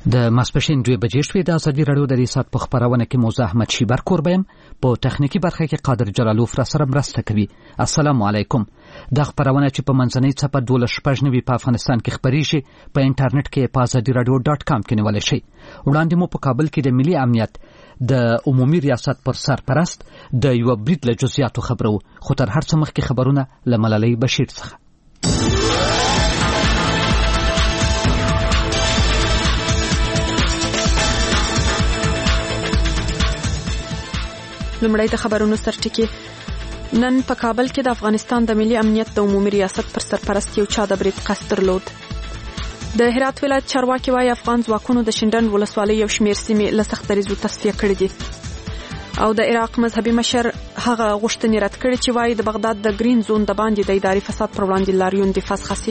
د ماسپښین 2 بجې شوې د ازادي راډیو د ریاست په خبرونه کې موزه احمد شیبر کوربیم په تخنیکی برخه کې قادر جلالوف را سره مرسته کوي. السلام علیکم. د خبرونه چې په منځنۍ څپه 12:90 په افغانستان کې خبريږي په انټرنیټ کې په azadiradio.com کې نیول شي. وړاندې مو په کابل کې د ملي امنیت د عمومي ریاست پر سرپرست د یو برید له جزئیاتو خبرو، خو تر هر څه مخکې خبرونه له ملالۍ بشیر څخه. لومړی د خبرونو سرټکی. نن په کابل کې د افغانستان د ملي امنیت د عمومي ریاست پر سرپرست یو چا د برید قصد درلود. د هرات ولایت چارواکي وايي افغان ځواکونو د شینډنډ ولسوالۍ یو شمېر سیمې له سختدریزو تصفیه کړې دي. او د عراق مذهبي مشر هغه غوښتنې رد کړې چې وايي د بغداد د گرین زون د باندې د اداري فساد پر وړاندې لاریون د فسخسي.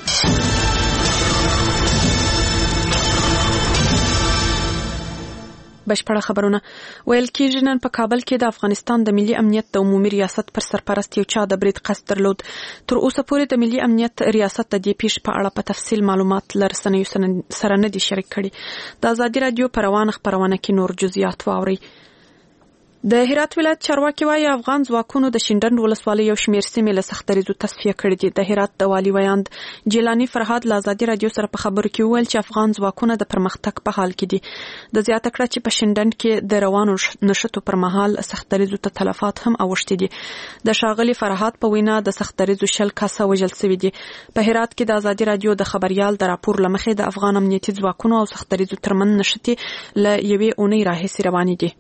بشپړه خبرونه. ویل کېږي نن په کابل کې د افغانستان د ملي امنیت د عمومي ریاست پر سرپرست یو چا د برید قصد درلود. تر اوسه پورې د ملي امنیت ریاست د دې پیښې په اړه په تفصیل معلومات لرسنیو سره نه دي شریک کړي. د ازادي راډیو په روانه خبرونه کې نور جزئیات واوري. د هرات ولایت چارواکي وايي افغان ځواکونو د شینډنډ ولسوالۍ یو شمېر سیمې له سختدریزو تصفیه کړې دي. د هرات د والي ویاند جیلانی فرهاد له ازادي راډیو سره په خبرو کې وویل چې افغان ځواکونه د پرمختګ په حال کې دي. د زیاته کړه چې په شینډنډ کې د روانو نشټو پر مهال سختدریزو ته تلفات هم اوښتي دي. د ښاغلي فرهاد په وینا د سختدریزو 10 کسه وژل شوي دي. په هرات کې د ازادي راډیو د خبريال د راپور لمخې د افغان امنیتي ځواکونو او سختدریزو ترمن نشټي له یوې اونۍ راهیسې روانې دي.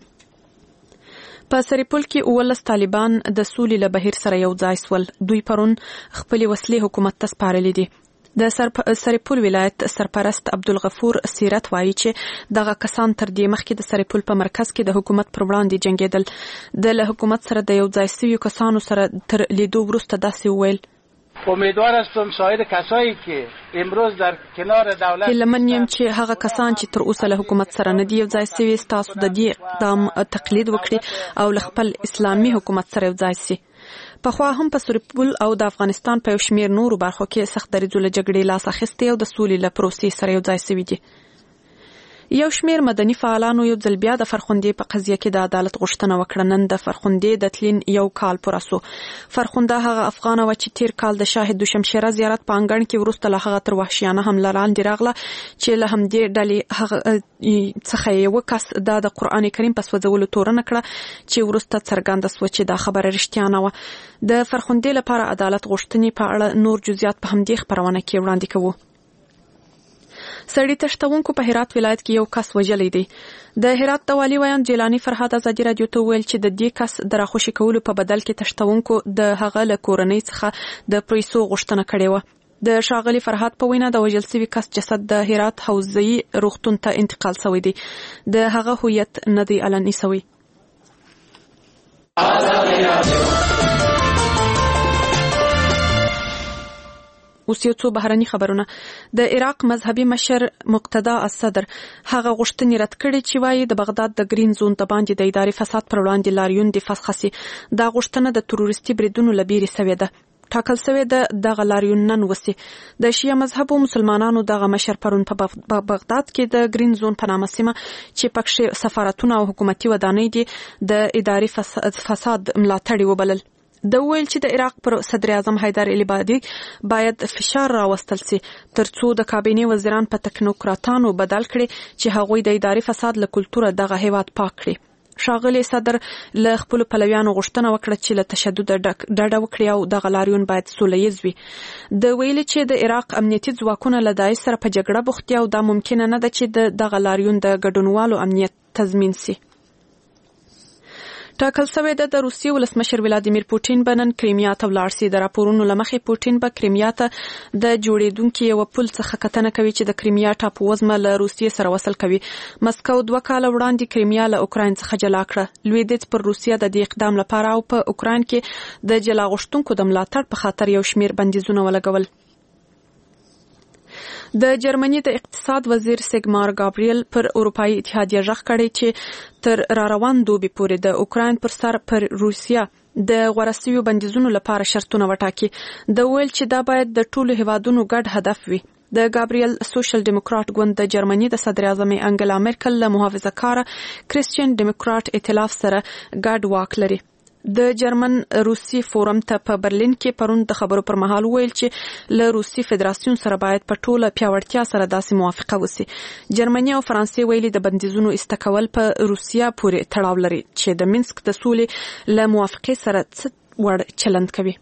په سریپول کې 19 طالبان د سولې له بهیر سره یو ځای سول. دوی پرون خپل وسلې حکومت ته سپارلې دي. د سریپول ولایت سرپرست عبدالغفور سیرت وایي چې دغه کسان تر دې مخکې د سریپول په مرکز کې د حکومت پر وړاندې جنگیدل. د حکومت سره د یو ځای شویو کسانو سره تر لیدو وروسته داسې وویل: امیدوار هستم سایر کسایی که امروز در کنار دولت هیلهمن یم چې هغه کسان چې تر اوسه له حکومت سره نه دی یو ځای شوي تاسو د دې اقدام تقلید وکړي او له خپل اسلامي حکومت سره یو ځای شي. پخوا هم په سریپول او د افغانستان په یو شمېر نورو برخو کې سختدریزو له جګړې لاس اخیستی او د سولې له پروسې سره یو ځای شوي دي. یو شمېر مدني فعالانو یو ځل بیا د فرخندې په قضیه کې د عدالت غوښتنه وکړه. نن د فرخندې د تلین یو کال پوره سو. فرخنده هغه افغان و چې تیر کال د شاهد دوشمشیره زیارت په انګړ کې وروسته له هغه تر وحشیانه حمله لاندې راغله چې له همدې ډلې هغه څخه یو کس د قرآن کریم په سوځولو تورنه کړه چې وروسته څرګنده سو چې دا خبره رښتیا نه و. د فرخندې لپاره عدالت غوښتنې په اړه نور جزئیات په همدې خبرونه کې وړاندې کوو. سړی تشتونکو په هرات ولایت کې یو کس وژلی دی. د هرات د والي ویاند جیلانی فرهاد ازادي راډیو ته ویل چې د دې کس د راخوشي کولو په بدل کې تشتونکو د هغه له کورنۍ څخه د پیسو غوښتنه کړې و. د ښاغلي فرهاد په وینا د وژل شوي کس جسد د هرات حوزه‌ای روغتون ته انتقال شوی دی. د هغه هویت نه دی اعلان شوی. اوس یو څو بهرني خبرونه. د عراق مذهبي مشر مقتدا الصدر هغه غوښتنې رد کړې چې وايي د بغداد د گرین زون ته باندې د اداري فساد پر وړاندې لاریون د فسخسي. دا غوښتنه د تروریستي بریدونو لبیري سوې ده. ټاکل شوې ده دغه لاریون نن وسی. د شیعه مذهبو مسلمانانو دغه مشر پرون په بغداد کې د گرین زون په نامه سیمه چې پکې سفارتونه او حکومتي ودانۍ دي د اداري فساد ملاتړي وبلل. د ویل چې د عراق پر صدر اعظم حیدر العبادي باید فشار راوستل سي ترڅو د کابینې وزیران په تکنوکراتانو بدل کړي چې هغوی د اداري فساد له کلتوره دغه هیواد پاک کړي. ښاغلي صدر له خپل پلویانو غوښتنه وکړه چې له تشدد ډډه وکړي او دغه لاریون باید سوله وي. د ویل چې د عراق امنیتي ځواکونه له داعش سره په جګړه بوخت دي او دا ممکن نه ده چې دغه لاریون د ګډونوالو امنیت تضمین سي. ټاکل شوی ده د روسیې ولسمشر ولادیمیر پوټین به نن کریمیا ته ولاړ شي. د راپورونو له مخې پوټین به کریمیا ته د جوړېدونکي یو پل څخه کتنه کوي چې د کریمیا ټاپووزمه له روسیې سره وصل کوي. مسکو 2 کاله وړاندې کریمیا له اوکراین څخه جلا کړه. لویدیځ پر روسیه د دې اقدام لپاره او په اوکراین کې د جلا غوښتونکو د ملاتړ په خاطر یو شمېر بندیزونه ولګول. د جرمني د اقتصاد وزیر سیګمار ګابریل پر اروپאי اتحادیه ژغ کړی چې تر راروان دوبي پورې د اوکراین پر سر پر روسیه د غوړسیو بندیزونو لپاره شرطونه وټاکي. د ویل چې دا باید د ټولو هیوادونو ګډ هدف وي. د ګابریل سوشل ډیموکرات ګوند د جرمني د صدر اعظم انګلا مرکل له محافظه‌کار کریسچین ډیموکرات ائتلاف سره ګډ واک لري. د جرمن روسي فورم ته په برلین کې پرون د خبرو پر مهال ویل چې له روسي فدراسیون سره باید په ټوله پیاوړتیا سره داسې موافقه وسی. جرمني او فرانسې ویلي د بندیزونو استکول په روسیا پورې تړاو لري چې د مینسک د سولې له موافقې سره وړ چلند کوي.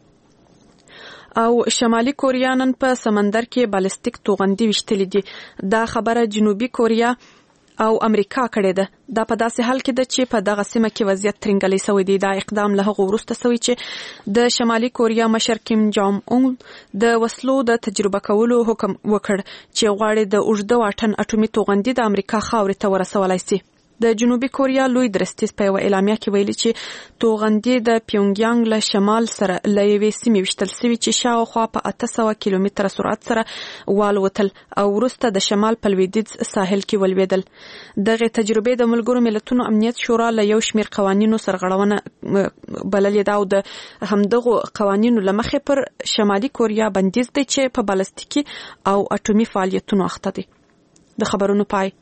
او شمالي کوریا نن په سمندر کې بالستیک توغندي وشتلې دي. دا خبره جنوبي کوریا او امریکا کړې ده. دا په داسې حال کې ده چې په دغه سیمه کې وضعیت ترنګلی شوی دی. دا اقدام له هغه وروسته شوی چې د شمالي کوریا مشر کیم جام اون د وسلو د تجربه کولو حکم وکړ چې غواړي د اوږده واټن اټومي توغندي د امریکا خاورې ته ورسولای شي. د جنوبي کوریا لوی درستیز په یو اعلامیه کې ویلي چې توغندي د پیونګیانګ له شمال سره له یوې سیمې وشتل شوي چې شاوخوا په 800 کیلومتره سرعت سره والوتل او وروسته د شمال په لویدیځ ساحل کې ولوېدل. دغه تجربې د ملګرو ملتونو امنیت شورا له یو شمېر قوانینو سرغړونه بللې ده او د همدغو قوانینو له مخې پر شمالي کوریا بندیز دی چې په بالستیکي او اټومي فعالیتونو اخته دي. د خبرونو پای.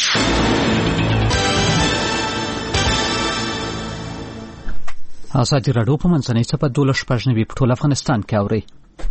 ازادي راډیو په منځنۍ څپه 12 په ټول افغانستان کې اوري.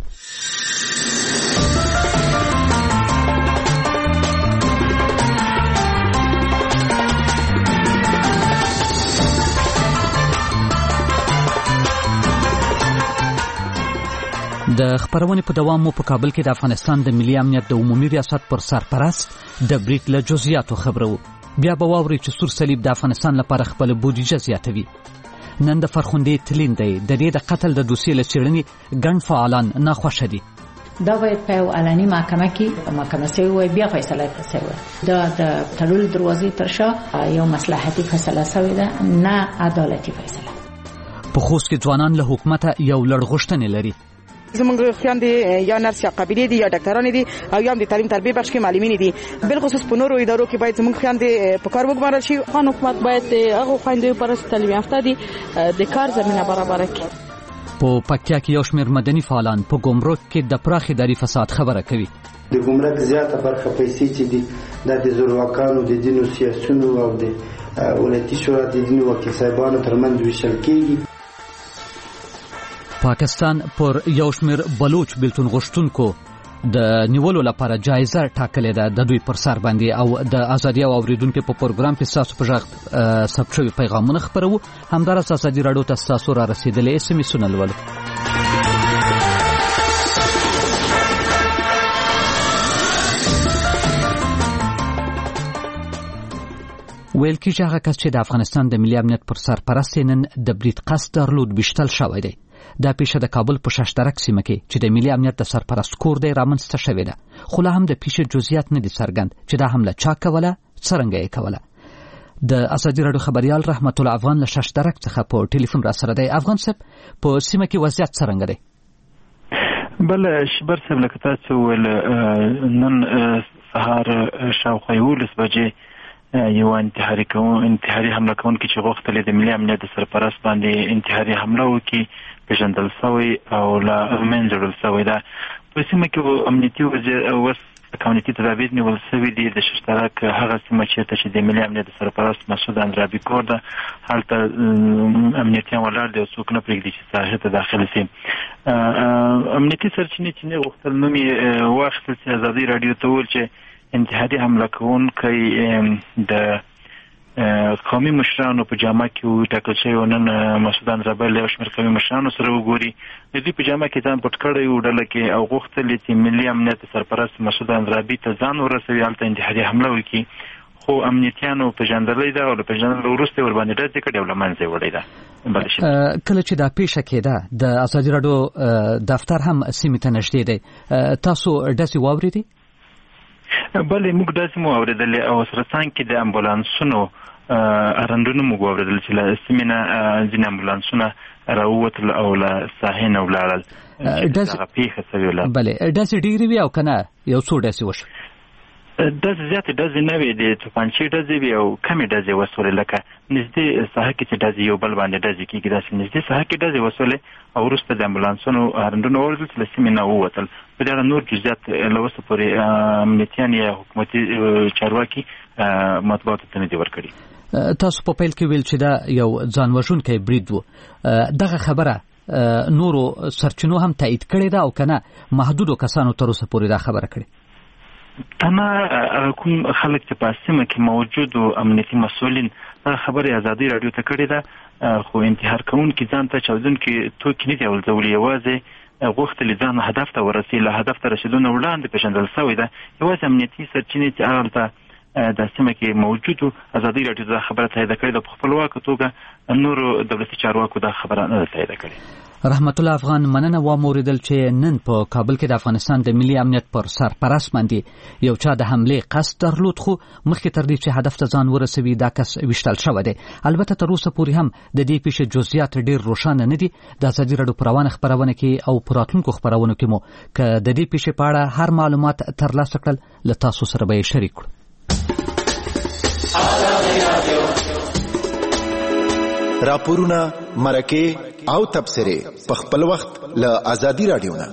د خبرونې په دوام مو په کابل کې د افغانستان د ملي امنیت د عمومي ریاست پر سرپرست د بریټ له جزئیاتو خبرو. بیا به واوري چې سور صلیب د افغانستان لپاره خپل بودیجه زیاتوي. نن د فرخندې تلین دی د دې د قتل د دوسیې له څېړنې ګڼ فعالان ناخوښه دي. دا باید په علني محکمه کې محکمه سوی وي بیا فیصله کوي. دا د تړلو دروازې تر شا یو مصلحتي فیصله سوی ده نه عدالتي فیصله. په خوست کې ځوانان له حکومت یو لړ غوښتنې لري. زمونږ خویندې یا نرس یا قابلې دي یا ډاکټران دي او یا هم د تعلیم تربیه بخش کې معلمین دي. بل خصوص په نورو ادارو کې باید زمونږ خویندې په کار وګمارل شي. خان حکومت باید هغه خویندې پر تعلیم یافته دي د کار زمينه برابر کړي. په پکتیا کې یو شمېر مدني فعالان په ګمرک کې د پراخ اداري فساد خبره کوي. د ګمرک زیاته برخه پیسې چې دي د زورواکانو د دینو سیاسيونو او د ولایتي شورا د دینو وکیل صاحبانو ترمنځ ویشل کېږي. پاکستان پر یو شمېر بلوچ بیلتون غوښتونکو د نیولو لپاره جایزه ټاکلې ده د دوی پر سر باندې او د ازادي او اوریدونکو په پروګرام کې تاسو په ژغ ثبت شوی پیغامونه خبرو. همدارس ازادي راډیو ته تاسو را رسیدلې اس ام اس ولولو. ویل کېږي هغه کس چې د افغانستان د ملي امنیت پر سرپرست نن د بریټ قصد درلود بشتل شوی دی. دا پیښه د کابل په ششترک سیمه کې چې د ملي امنیت د سرپرست کور دی رامنځته شوې ده. خو لا هم د پیښې جزئیات نه دي څرګند چې دا حمله چا کوله څرنګه یې کوله. د ازادي راډیو خبريال رحمت الله افغان له ششترک څخه په ټلیفون را سره دی. افغان صاحب په سیمه کې وضعیت څرنګه دی؟ بل شبر صاحب لکه تاسو ول نن سهار شاوخوا 11 بجې یو انتحاري حمله کوونکی چې غوښتل د ملي امنیت د سرپرست باندې انتحاري حمله وکړي پیژندل شوی او لا منځل شوی ده. په سیمه کې امنیتي وضعیت کمیټې تدابیر نیول شوي دي. د ششترک هغه سیمه چې د ملي امنیت د سرپرست مسعود اندرابي کور ده هلته امنیتیان ولاړ دي او څوک نه پرېږدي چې ساحې ته داخل شي. امنیتي سرچینې چې نه غوښتل نوم یې واخیستل چې ازادي راډیو ته وویل چې انتحاري حمله کوونکی د قومي مشرانو په جامه کې وټاکل شوی. نن مسعود اندرابي له یو شمېر قومي مشرانو سره وګوري د دوی په جامه کې ځان پټ کړی و ډله کې او غوښتل چې ملي امنیت سرپرست مسعود اندرابي ته ځان ورسوي هلته انتحاري حمله وکړي. خو امنیتیانو پیژندلی ده او له پیژندلو وروسته ورباندې ډزې کړې او له منځه یې وړی ده. کله چې دا پیښه کېده د ازادي راډیو دفتر هم سیمې ته نږدې دی. تاسو ډزې واورېدې؟ بلې موږ داسې مو اورېدلې او سره څنګ کې د امبولانسونو رندونه موږ اورېدل چې له سیمې نه ځینې امبولانسونه راووتل او له ساحې نه ولاړل. دغه پیښه شوې وه. بلې ډزې ډېرې وې او که نه یو څو ډزې وشوې؟ داسې زیاتې ډزې نه وي، د توپانچې ډزې وي او کمې ډزې وسولې، لکه نږدې ساحه کې چې ډزې یو بل باندې ډزې کېږي، داسې نږدې ساحه کې ډزې وسولې او وروسته د امبولانسونو هارنډونه ووژل چې له سیمې نه ووتل. په دې اړه نور جزئیات له اوسه پورې امنیتیان یا حکومتي چارواکي مطبوعاتو ته نه دي ورکړي. تاسو په پیل کې ویل چې دا یو ځان وژونکی برید و. دغه خبره نورو سرچینو هم تایید کړې ده او کنه محدودو کسانو تر اوسه پورې دا خبره کړې؟ تنها کوم خلک چې په سیمه کې موجود او امنیتي مسؤلین دا خبره ازادي رادیو ته کړې ده، خو انتحار کوونکي ځان ته چاودونکي توکي نه دي ولځولي، یوازې غوښتل ځان هدف ته ورسي. له هدف ته رسیدونه وړاندې پیژندل شوی ده. یوازې امنیتي سرچینې چې هغه د سیمه کې موجودو ازادي رادیو دا خبره تایید کړې ده. په خپلواکه توګه نورو دولتي چارواکو دا خبره نه تایید کړې. رحمت الله افغان، مننه واوریدل چې نن په کابل کې د افغانستان د ملي امنیت پر سرپرست باندې یو چا د حمله قصد درلود، خو مخکې تر دې چې هدف ته ځان ورسوي دا کس وشتل شوی دی. البته تر اوسه پورې هم د دې پیښې جزئیات ډېر روښانه نه دي. د ازادي رادیو پروانه خبرونه کې او پراتونکو خبرونه کې مو که د دې پیښې په اړه هر معلومات ترلاسه کړل له تاسو سره به یې شریک کړو. راپورونه، مرکه او تبصره په خپل وخت له ازادي رادیو نه.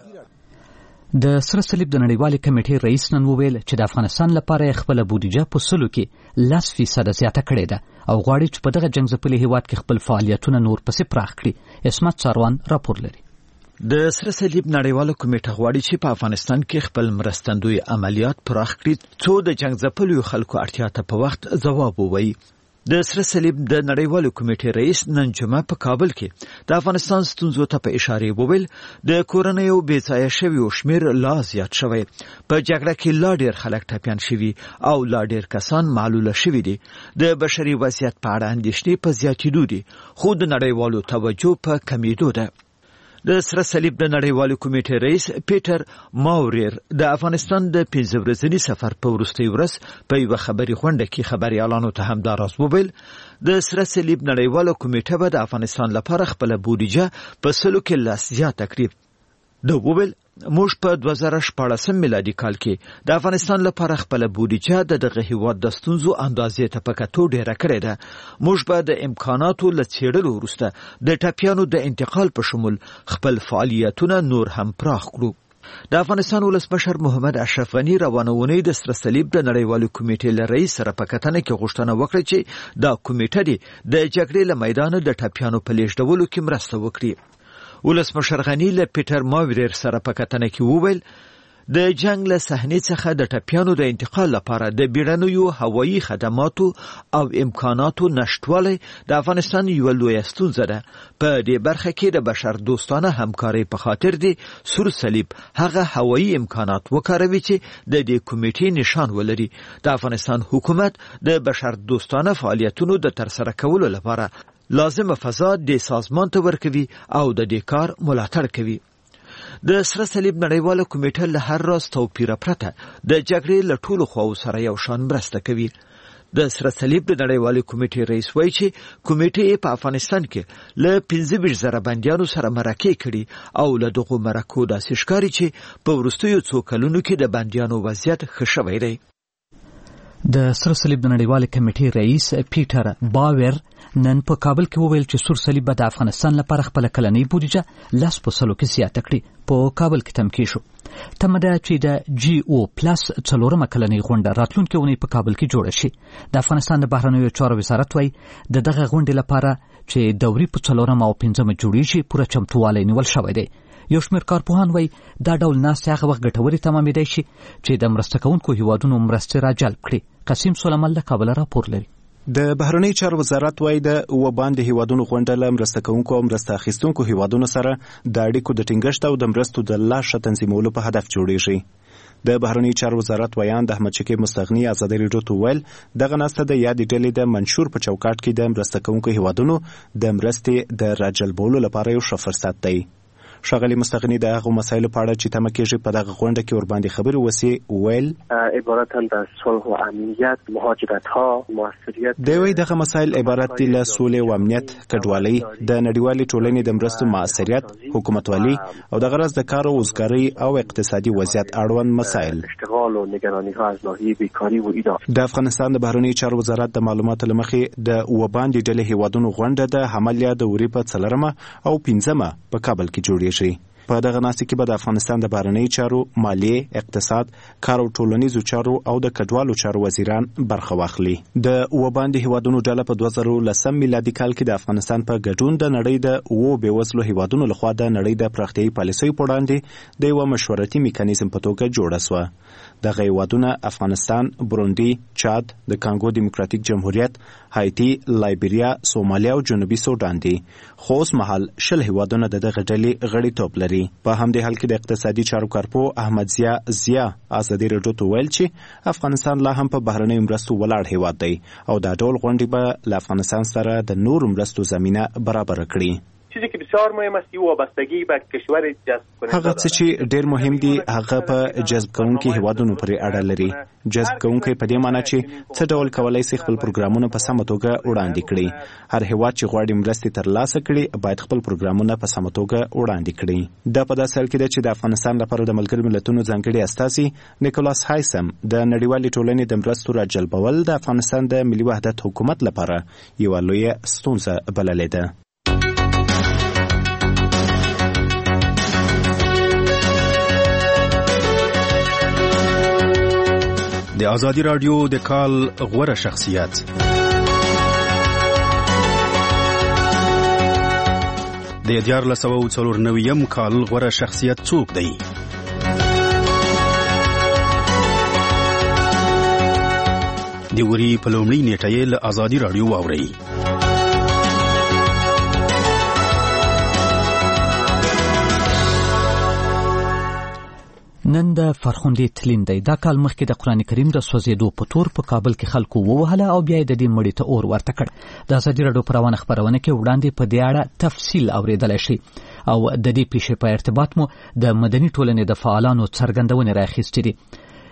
د سره صلیب د نړیوالې کمیټې رئیس نن وویل چې د افغانستان لپاره خپل بودیجه په سلو کې 10% زیاته کړې ده او غواړي چې په دغه جنګ-ځپلي هیواد کې خپل فعالیتونه نور پسې پراخ کړي. اسمت ساروان راپور لري. د سره صلیب نړیواله کمیټه غواړي چې په افغانستان کې خپل مرستندوی عملیات پراخ کړي څو د جنګ-ځپلو خلکو اړتیا ته په وخت ځواب ووایي. د سره صلیب د نړیوالو کمیټې رئیس نن جمعه په کابل کې د افغانستان ستونزو ته په اشاره وویل د کورنیو بېځایه شویو شمیر لا زیات شوی، په جګړه کې لا ډېر خلک ټپیان شوي او لا ډېر کسان معلوله شوي دي. د بشري وضعیت په اړه اندېښنې په زیاتېدو دي، خو د نړیوالو توجه په کمیدو ده. د سره صلیب د نړیوالو کمیټې رئیس پیټر ماوریر د افغانستان د 15 ورځني سفر په وروستۍ ورځ په یو خبري غونډه کې خبريالانو ته هم دا راز وویل. د سره صلیب نړیوالو کمیټه به د افغانستان لپاره خپل بودیجه په سلو کې لاس زیاته کړي. د وویل موږ په 2014 میلادي کال کې د افغانستان لپاره خپل بودیجه دغه هیواد د ستونزو اندازې ته په کتو ډیره کړې ده. موږ به د امکاناتو له څېړلو وروسته د ټپیانو د انتقال په شمول خپل فعالیتونه نور هم پراخ کړو. د افغانستان ولسمشر محمد اشرف غنی روانه اونۍ د سره صلیب د نړیوالو کمیټې له رئیس سره په کتنه کې غوښتنه وکړه چې دا کمیټه د جګړې له میدانه د ټپیانو په لیږدولو کې مرسته وکړي. ولسمشر غنی له پیټر ماوریر سره په کتنه کې وویل د جنگ له صحنې څخه د ټپیانو د انتقال لپاره د بیړنیو هوایي خدماتو او امکاناتو نشټوالی د افغانستان یو لوی ستونزه ده. په دې برخه کې د بشر دوستانه همکارۍ په خاطر د سور صلیب هغه هوایي امکانات وکاروي چې د دې کمیټې نشان ولري. د افغانستان حکومت د بشر دوستانه فعالیتونو د ترسره کولو لپاره لازمه فضا د سازمان ته ورکوي او د دې کار ملاتړ کوي. د سره صلیب نړیواله کمیټه له هر راز توپیر پرته د جګړې له ټولو خواو سره یو شان مرسته کوي. د سره صلیب د نړیوالې کمیټې رئیس وایي چې کمیټې په افغانستان کې له 15,000 بندیانو سره مرکه کړي او له دغو مرکو داسې ښکاري چې په وروستیو څو کلونو کې د بندیانو وضعیت ښه شوی دی. د سره صلیب د نړیوالې کمیټې رئیس پیټر باور نن په کابل کې وویل چې سور صلیب به د افغانستان لپاره خپل کلنۍ بودیجه 10% کې زیاته کړي. په کابل کې تمکې شو. تمه ده چې د GO+ 4مه کلنۍ غونډه راتلونکې اونۍ په کابل کې جوړه شي. د افغانستان د بهرنیو چارو وزارت وایي د دغه غونډې لپاره چې دوري په 4مه او 5مه جوړیږي پوره چمتووالی نیول شوی دی. یو شمېر کارپوهان وایي دا ډول ناستې هغه وخت ګټورې تمامېدای شي چې د مرسته کوونکو هیوادونو مرستې راجلب کړي. قاسم سلیمان له کابل راپور لري. د بهرنی چارو وزارت وایي د باندې هیوادونو غونډه له مرسته کوونکو او مرسته اخیستونکو هیوادونو سره د اړیکو د ټینګښت او د مرستو د لا ښه تنظیمولو په هدف جوړیږي. د بهرنی چارو وزارت ویان د احمد شکیب مستغنی ازادي رادیو ته ویل دغه ناسته د یادې ډلې د منشور په چوکاټ کې د مرسته کوونکو هیوادونو د مرستې د راجلبولو لپاره یو ښه فرصت دی. ښاغلي مستغني د هغو مسایلو په اړه چې تمه کېږي په دغه غونډه کې ورباندې خبرې وسي ویل عبارتاً در صلح و امنیت مهاجرت‌ها موثریت دوی دغه مسایل عبارت دي له سولې او امنیت کډوالۍ د نړیوالې ټولنې د مرستو موثریت حکومتوالي او د غرض د کار او روزګارۍ او اقتصادي وضعیت اړوند مسایل اشتغال و نگرانی‌ها از ناحیه بیکاری و ایدار د افغانستان د بهرنیو چارو وزارت د معلوماتو له مخې د وباندې ډلې هیوادونو غونډه د حملیا د وری په 4 او 15 په کابل کې جوړیږي. په دغه ناستې کې به د افغانستان د بهرنیو چارو، مالیې، اقتصاد، کار او ټولنیزو چارو او د کډوالو چارو وزیران برخه واخلي. د وباندې هیوادونو ډله په 2010 میلادي کال کې د افغانستان په ګډون د نړۍ د بېوزلو هیوادونو لخوا د نړۍ د پراختیایي پالیسیو په وړاندې د یو مشورتي میکانیزم په توګه جوړه شوه. دغه هیوادونه افغانستان، بروندي، چاد، د کانګو دیموکراتیک جمهوریت، هایتي، لایبیریا، سومالیا او جنوبي سودان دي. خو اوس مهال 10 هیوادونه د دغه ډلې غړیتوب لري. په همدې حال کې د اقتصادي چارو کارپو احمد ضیا ازادي راډیو ته ویل چې افغانستان لا هم په بهرنیو مرستو ولاړ هیواد دی او دا ډول غونډې به له افغانستان سره د نورو مرستو زمینه برابر کړي. چیزی که بسیار مهم است وابستگی به کشور جذب کننده هغه څه چې ډیر مهم دي هغه په جذب کوونکي هیوادونو پورې اړه لري. جذب کوونکي په دې معنی چې څه ډول کولای شي خپل پروګرامونه په سمه توګه وړاندې کړي. هر هیواد چې غواړي مرستې ترلاسه کړي باید خپل پروګرامونه په سمه توګه وړاندې کړي. دا په داسې حال کې ده چې د افغانستان لپاره د ملګرو ملتونو ځانګړي استازي نیکولاس هایسم د نړیوالې ټولنې د مرستو راجلبول د افغانستان د ملي وحدت حکومت لپاره یوه لویه ستونزه بللې ده. د ازادي رادیو د کال غوره شخصیت د 1494 کال غوره شخصیت څوک دی؟ د وری په لومړۍ نیټه له ازادي رادیو واوري. نن د فرخوندې تلین دی. دا کال مخکې د قرآن کریم د سوځېدو په تور په کابل کې خلکو ووهله او بیا یې د دې مړي ته اور ورته کړ. د ازادي راډیو په روانه خپرونه کې وړاندې په دې اړه تفصیل اورېدلی شي او د دې پیښې په ارتباط مو د مدني ټولنې د فعالانو څرګندونې راخیستې دي.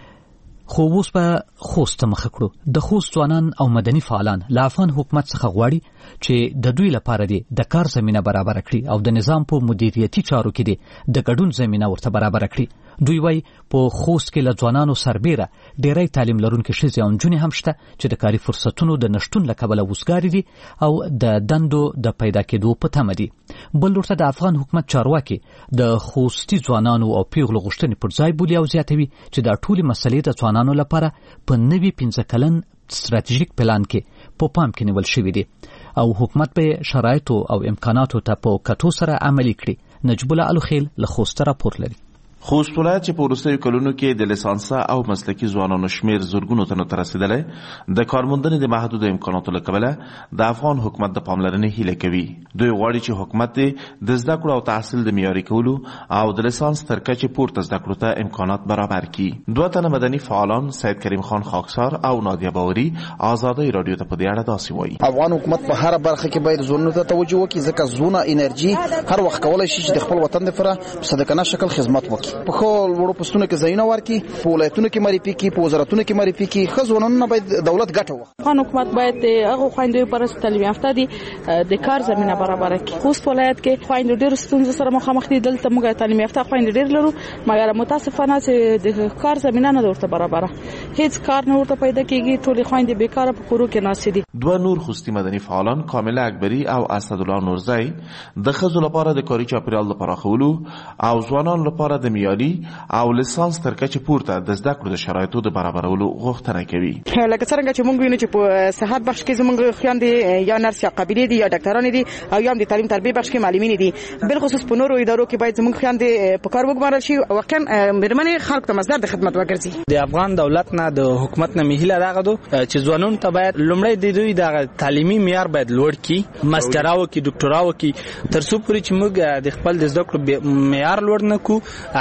خو اوس به خوست ته مخه کړو. د خوست ځوانان او مدني فعالان له افغان حکومت څخه غواړي چې د دوی لپاره دي د کار زمینه برابر کړي او د نظام په مدیریتي چارو کې دي د ګډون زمینه ورته برابر کړي. دوی وایي په خوست کې له ځوانانو سربیره ډېری تعلیم لرونکي ښځې او نجونې هم شته چې د کاري فرصتونو د نشتون له کبله وزګارې دي او د دندو د پیدا کېدو په تمه دي. بل لورته د افغان حکومت چارواکي د خوستي ځوانانو او پیغلو غوښتنې پر ځای بولي او زیاتوي چې دا ټولې مسلې د ځوانانو لپاره په نوي 15 کلن ستراتیژیک پلان کې په پام کې نیول شوي دي او حکومت به شرایطو او امکاناتو ته په کتو سره عملي کړي. نجیب الله الخیل له خوست راپور لري. خوست ولایت چې په وروستیو کلونو کې د لیسانسه او مسلکي ځوانانو شمیر زرګونو تنو ته رسیدلی د کارموندنې د محدودو امکاناتو له کبله د افغان حکومت د پاملرنې هیله کوي. دوی غواړي چې حکومت د زده کړو او تحصیل د معیاري کولو او د لیسانس تر کچې پورته زده کړو ته امکانات برابر کړي. دوه تنه مدني فعالان سید کریم خان خاکسار او نادیه باوري ازادي رادیو ته په دې اړه داسې وایي. افغان حکومت په هر برخه کې باید زونو ته توجه وکړي ځکه زونه انرژي هر وخت کولای شي چې د خپل وطن لپاره په صدقانه شکل خدمت وکړي. په خپل وړو پستونه کې ځایونه ورکړي، په ولایتونو کې معرفي کړي، په وزارتونو کې معرفي کړي. خزونونه باید دولت ګټه وکړي. افغان حکومت باید هغه خويندو پر تعلیم یافته دي د کار زمينه برابر کړي. خوست ولایت کې خويندو ډېر ستونزو سره مخامخ دي. دلته موږ تعلیم یافته خويندو ډېر لرو مګر متاسفانه چې د کار زمينه نه ورته برابر، هیڅ کار نه ورته پیدا کیږي. ټولې خويندې بیکاره په کورو کې ناشې دي. دوه نور خوستي مدني فعالان کامله اکبری او اسدالله نورزی د خزو لپاره د کاري چاپیریال لپاره خولو او ځوانان لپاره د معیاري او لیسانس تر کچې پورته د زده کړو د شرایطو د برابرولو غوښتنه کوي. لکه څنګه چې موږ وینو چې په صحت بخش کې زموږ خويندې یا نرس یا قابلیت دي یا ډاکټران دي او یا د تعلیم تربیه بخش کې معلمین دي. بل خصوص په نورو ادارو کې باید زموږ خويندې په کار وګمارل شي او واقعا مرمنې خلک ته مصدر د خدمت وګرځي. د افغان دولت نه د حکومت نه میله راغلو چې ځوانون ته باید لومړی د دوی د تعلیمي معیار باید لوړ کړي، ماستراو کې ډاکټراو کې تر څو پورې چې موږ د خپل د زده کړو معیار لوړ نه کو هغه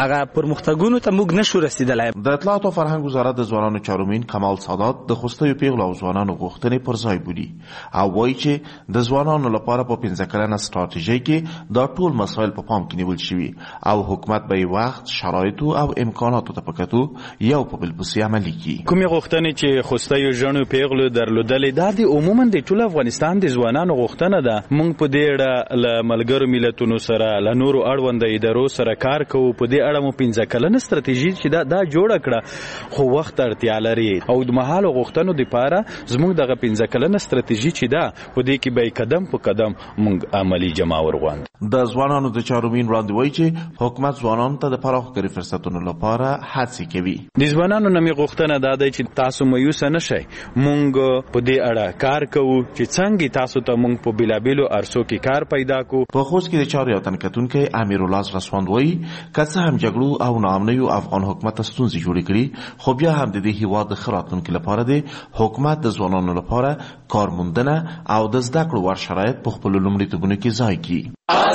هغه پرمختګونو ته موږ نشو رسیدلای. د اطلاعات او فرهنګ وزارت د ځوانانو چارواکي کمال سادات د خوستیو پیغلو او ځوانانو غوښتنې پر ځای بولي او وایي چې د ځوانانو لپاره په 15 کلنه ستراتیژي کې دا ټول مسایل په پام کې نیول شوي او حکومت به وخت شرایطو او امکاناتو ته پکتو یو په بل پسې عملي کړي. کومې غوښتنې چې خوستیو ژڼو پیغلو درلودلې دا د عموما د ټول افغانستان د ځوانانو غوښتنه ده. موږ په دې اړه له ملګرو ملتونو سره له نورو اړوند ادارو سره کار کوو. په دې اړه مو 15 کلنه ستراتیژي چې دا جوړه کړه خو وخت اړتیا لري او د مهالو غوښتنو لپاره زموږ دغه 15 کلنه ستراتیژي چې دا په دې کې به قدم په قدم موږ عملی جما ورغوند. د ځوانانو د چارواکي وړاندې وایي چې حکومت ځوانانو ته د پراخ فرصتونو لپاره هڅې کوي. د ځوانانو نومي غوښتنه دا ده چې تاسو مایوس نشئ. موږ په دې اړه کار کوو چې څنګه تاسو ته موږ په بلابلو ارسو کې کار پیدا کو. په خوست کې د چارو یاتن کتونکي امیر الله رسوند وایي کڅه هم جګړو او ناامنیو افغان حکومت ستونزې جوړې کړي خو بیا هم د دې هیواد د خراتونکو لپاره د حکومت د ځوانانو لپاره کارموندنه او د زده کړو ور شرایط په خپل لومړیتوبونو کې ځای کړي.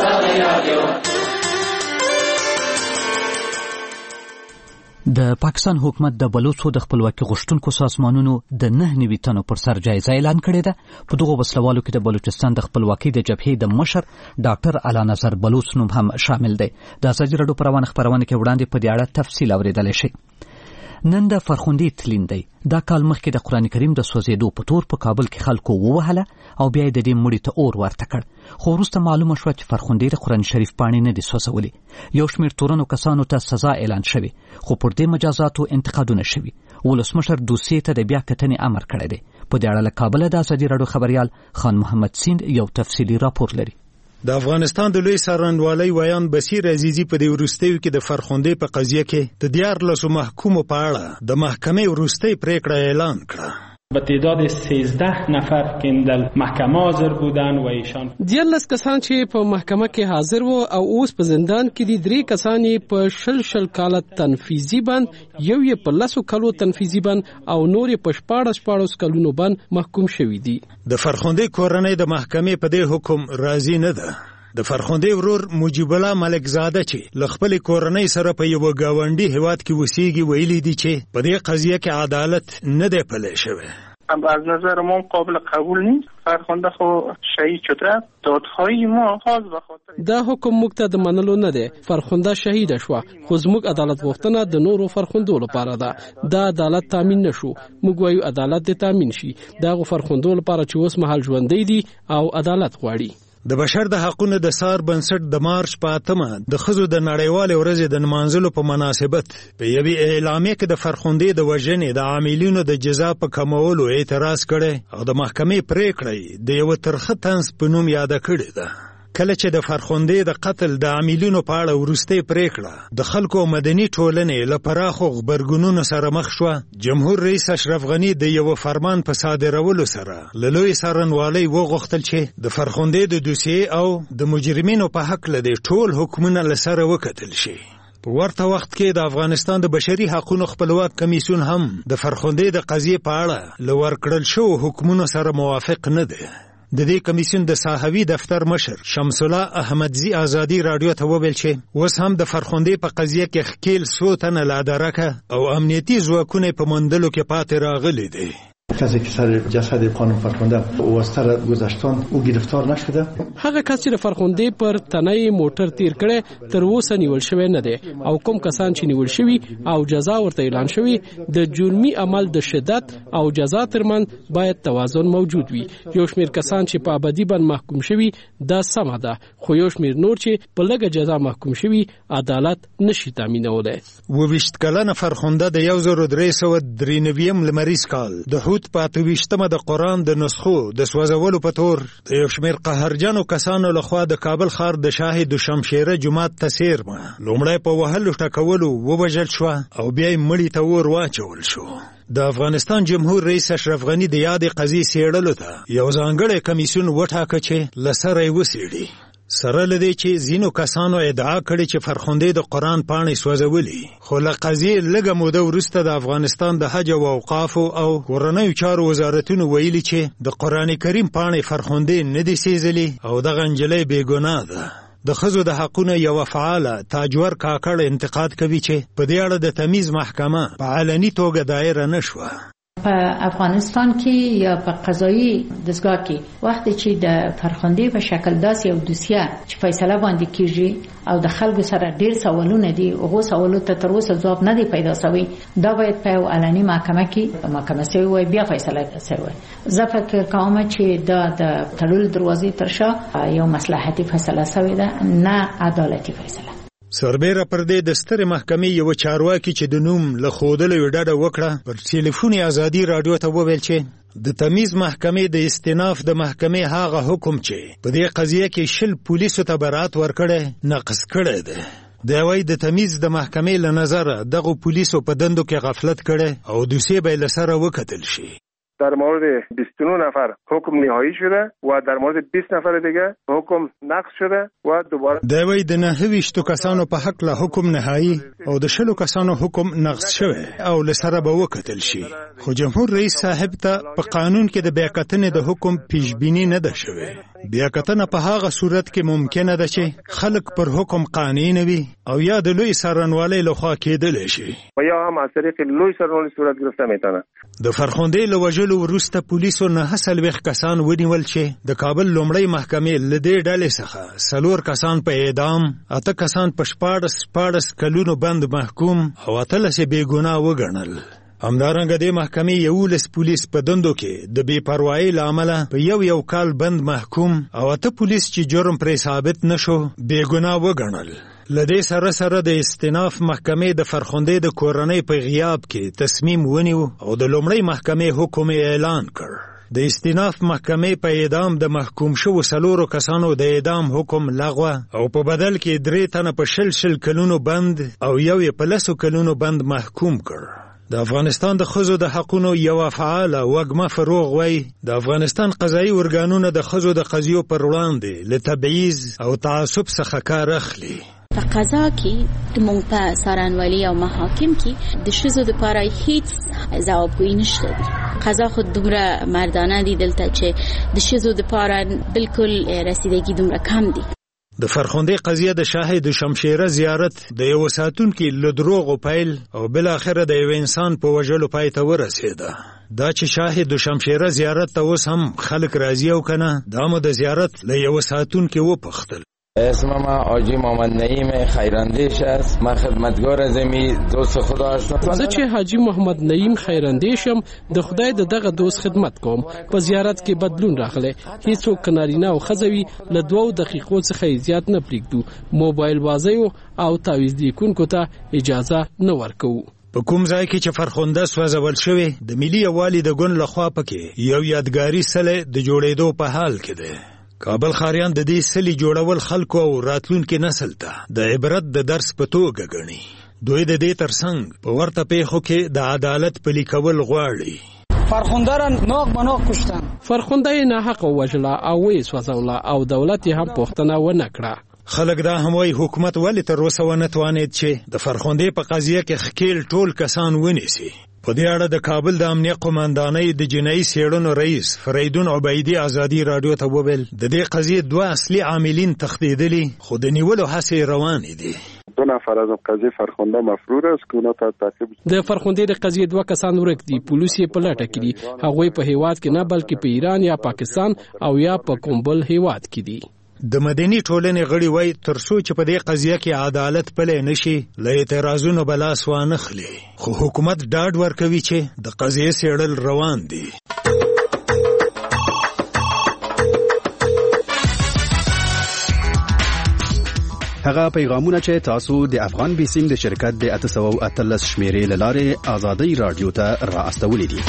د پاکستان حکومت د بلوڅو د خپلواکي غوښتونکو سازمانونو د 9 نوي تنو پر سر جایزه اعلان کړې ده. په دغه وسلوالو کې د بلوچستان د خپلواکي د جبهې د مشر ډاکټر اعلی نظر بلوڅ نوم هم شامل دی. د ازادي راډیو پروانه خبرونه کې وړاندې په دې اړه تفصیل اوریدل شي. نن د فرخندې تلین دی. دا کال مخکې د قرآن کریم د سوځېدو په تور په کابل کې خلکو ووهله او بیا د دې مړي ته اور ورته کړ. خو وروسته معلومه شوه چې فرخندې د قرآن شریف پاڼې نه دي سوځولې. یو شمېر تورنو کسانو ته سزا اعلان شوی خو پر دې مجازاتو انتقادونه شوي. ولسمشر دوسیې ته د بیا کتنې امر کړی دی. په دې اړه له کابله د ازادي راډیو خبریال خان محمد سیند یو تفصیلي راپور لري. د افغانستان د لوی څارنوالۍ ویان بصیر عزیزی په دې وروستیو کې د فرخندې په قضیه کې د 14 محکومو په اړه د محکمې وروستۍ پریکړه اعلان کړه. به تعداد 13 نفر که در محکمه حاضر بودن و ایشان 14 کسان چې په محکمه کې حاضر وو او اوس په زندان کې دي. 3 کسان په شل کاله تنفیذي بند، یو یې په 10 کالو تنفیذي بند او نور یې په 14 کلونو بند محکوم شوي دي. د فرخندې کورنۍ د محکمې په دې حکم راضي نه ده. د فرخندې ورور مجیب الله ملک زاده چې ل خپل کورنۍ سره په یو گاونډي هیواد کې وسیږي ویلي دي چې په دې قضیه کې عدالت نه دی پلی شوی. از نظر ما قابل قبول نیست. فرخنده خو شهید شده. دادخواهی ما خاص به خاطر دا حکم موږ ته د منلو نه دی. فرخنده شهید شوه خو زموږ عدالت غوښتنه د نورو فرخندو لپاره ده. دا عدالت تامین نشو. موږ وایو عدالت دې تامین شي. دا فرخندو لپاره چې اوس مهال ژوندۍ دي او عدالت غواړي. د بشر د حقونو د سار بنسټ د مارچ په 8 د ښځو د نړیوالې ورځې د نمانځلو په مناسبت په یوې اعلامیه کې د فرخندې د وژنې د عاملینو د جزا په کمولو اعتراض کړی او د محکمې پریکړه د یو ترخه طنز په نوم یاد کړې ده. کله چې د فرخندې د قتل د عاملینو په اړه وروستۍ پریکړه د خلکو مدني ټولنې له پراخو غبرګونونو سره مخ شوه، جمهور رئیس اشرف غني د یو فرمان په صادرولو سره له لوی څارنوالۍ وغوښتل چې د فرخندې د دوسیې او د مجرمینو په حق له ټول حکمونه له سره وکتل شي. په ورته وخت کې د افغانستان د بشري حقوقو خپلواک کمیسیون هم د فرخندې د قضیې په اړه له ورکړل شوو حکمونو سره موافق نه دی. د دې کمیسیون د ساحوي دفتر مشر شمس الله احمدزي ازادي رادیو ته وویل چې اوس هم د فرخندې په قضیه کې خکیل 100 تنه لا درکه او امنیتي ځواکونه په موندلو کې پاتې راغلي دي. کسی که سر جسد خانم فرخنده واسطه را گذاشتن او گرفتار نشده. هغه کس چې فرخنده پر تنه موټر تیر کړي تر اوسه نیول شوی نه دی او کوم کسان چې نیول شوی او جزا ورته اعلان شوی د جرمي عمل د شدت او جزا ترمن باید توازن موجود وي. یو شمیر کسان چې په ابدي باندې محکوم شوی دا سمه ده خو یو شمیر نور چې په لږه جزا محکوم شوی عدالت نشي تامینولای. 20 کلنه فرخنده د 1393 لمریز کال د په 28مه د قرآن د نسخو د سوځولو په تور د یو شمېر قهرجنو کسانو لخوا د کابل ښار د شاهد دوشمشیره جومات ته څیرمه لومړی په وهلو ټکولو ووژل شوه او بیا یې مړي ته اور واچول شو. د افغانستان جمهور رئیس اشرف غني د یادې قضیې څېړلو ته یو ځانګړی کمیسیون وټاکه چې له سره یې وڅېړي. سره لدی چې زینو کسانو ادعا کړي چې فرخندې د قرآن پاڼې سوځولې خو له قضیې لږه موده وروسته د افغانستان د حج او اوقافو او کورنیو چارو وزارتونو ویلي چې د قرآن کریم پاڼې فرخندې نه دي سېځلې او دغه نجلۍ بېګناه ده. د ښځو د حقونو یو فعال تاجور کاکړ انتقاد کوي چې په دې اړه د تمیز محکمه په علني توګه دایره نشوه. په افغانستان کې یا په قضایي دستگاه کې وخت چې د فرخنده په شکل داسې یو دوسیه چې فیصله باندې کیږي او د خلکو سره ډیر سوالونه دي او سوالو ته تر اوسه ځواب نه دی پیدا شوی، دا باید په علني محکمه کې محکمه سوی وي بیا فیصله سوی. زه فکر کوم چې دا د تړل دروازې تر شا یو مصلحتي فیصله سوی ده، نه عدالتي فیصله. سربېره پر دې د سترې محکمې یو چارواکي چې د نوم له ښودلو یې ډډه وکړه پر ټلیفون ازادي راډیو ته وویل چې د تمیز محکمې د استیناف د محکمې هغه حکم چې په دې قضیه کې 10 پولیسو ته برات ورکړی نقض کړی دی. دی وايي د تمیز د محکمې له نظره دغه پولیسو په دندو کې غفلت کړی او دوسیه به له سره وکتل شي. در مورد 29 نفر حکم نهایی شده و در مورد 20 نفر دیگه حکم نقض شده و دوباره دوی د 29 کسانو په حق له حکم نهایی او د 10 کسانو حکم نقض شوی او لسره به وکتل شي. خو جمهور رئیس صاحب ته په قانون کې د بیاکتنې د حکم پیشبینی نه ده شوی. بیاکتنه په هغه صورت کې ممکنه ده چې خلک پر حکم قانع نه وي او یا د لوی سرنوالۍ لخوا کېدلی شي و یا هم از طریق لوی سرنوالۍ صورت گرفته میتونه. د فرخنده له وژلو وروسته پولیسو 9 کسان ونیول چې د کابل لومړی محکمې له دې ډلې څخه 4 کسان په اعدام، 8 کسان په 14 کلونو بند محکوم او 13 بې ګناه وګڼل. همدارنګه د محکمې 11 پولیس په دندو کې د بې پروایۍ له امله په یو کال بند محکوم او 8 پولیس چې جرم پرې ثابت نشو بې ګناه وګڼل. لدې سره د استیناف محکمې د فرخنده د کورنۍ په غیاب کې تصمیم ونیو او د لومړی محکمې حکم اعلان کړ. د استیناف محکمې په اعدام د محکوم شو 4 کسانو د اعدام حکم لغوه او په بدل کې 3 تنه په 10 کلونو بند او یو په 10 کلونو بند محکوم کړ. د افغانستان د ښځو د حقونو یو فعال وګمه فروغ وای د افغانستان قضایي ارګانونه د ښځو د قضیو پر وړاندې له تبعیض او تعصب څخه کار اخلي. په قضا کې د مونږ په سارنوالي او محاکم کې د ښځو لپاره هیڅ ځوابګویي نشته دي. قضا خود دومره مردانه دي دلته چې د ښځو لپاره بالکل رسیدګي دومره کم دي. د فرخنده قضیه د شاهد شمشیره زیارت د یو ساتونکو له دروغو پیل او بل اخره د یو انسان په وژلو پای ته ورسېده. دا چې شاهد شمشیره زیارت ته اوس هم خلک راځي او کنه دا مو د زیارت له یو ساتونکو وپختل. اسم من حاجی محمد نعیم خیراندیش است. من خدمتگار زمی دوست خدا هستم. زه چې حاجی محمد نعیم خیراندیشم د خدای د دغه دوست خدمت کوم. په زیارت کې بدلون راغلی. هیڅوک نارینه او ښځوي له 2 دقیقو څخه زیات نه پریږدو. موبایل بازیو او تعویض لیکونکو ته اجازه نه ورکوو. په کوم ځای کې چې فرخنده سوځول شوی د ملي یووالي د ګوند لخوا پکې یو یادګاري سله د جوړېدو په حال کې ده. کابل خاریان د دې سلی جوړول خلکو او راتلونکو نسل ته د عبرت د درس په توګه ګڼي. دوی د دې ترڅنګ په ورته پیښو کې د عدالت پلي کول غواړي. فرخنده را ناق مناق کشتن. فرخنده نه حق وجلا او وې سوځولا او دولت هم پښتنه و نکړه. خلک دا هم وایي حکومت ولې تر اوسه ونه توانید چې د فرخنده په قضیه کې خکیل ټول کسان ونیسي. په دې اړه د کابل د امنیه قومندانۍ د جنایي څېړنو رئیس فریدون عبیدي ازادي راډیو ته وویل د دې قضیې 2 اصلي عاملین تښتېدلي خو د نیولو هڅې روانې دي. 2 نفر از قضیه فرخنده مفرور است که اونا تا تعقیب د فرخنده د قضیې 2 کسان ورک دي. پولیس یې په لټه کې دي. هغوی په هیواد کې نه بلکې په ایران یا پاکستان او یا په کوم بل هیواد کې دي. د مدني ټولنې غړي وایي تر څو چې په دې قضیه کې عدالت پلی نشي له اعتراضونو به لاس وانخلي. خو حکومت ډاډ ورکوي چې د قضیې څېړل روان دي. هغه پیغامونه چې تاسو د افغان بیسیم د شرکت د 813 شمیرې له لارې آزادۍ رادیو ته را استولې دي.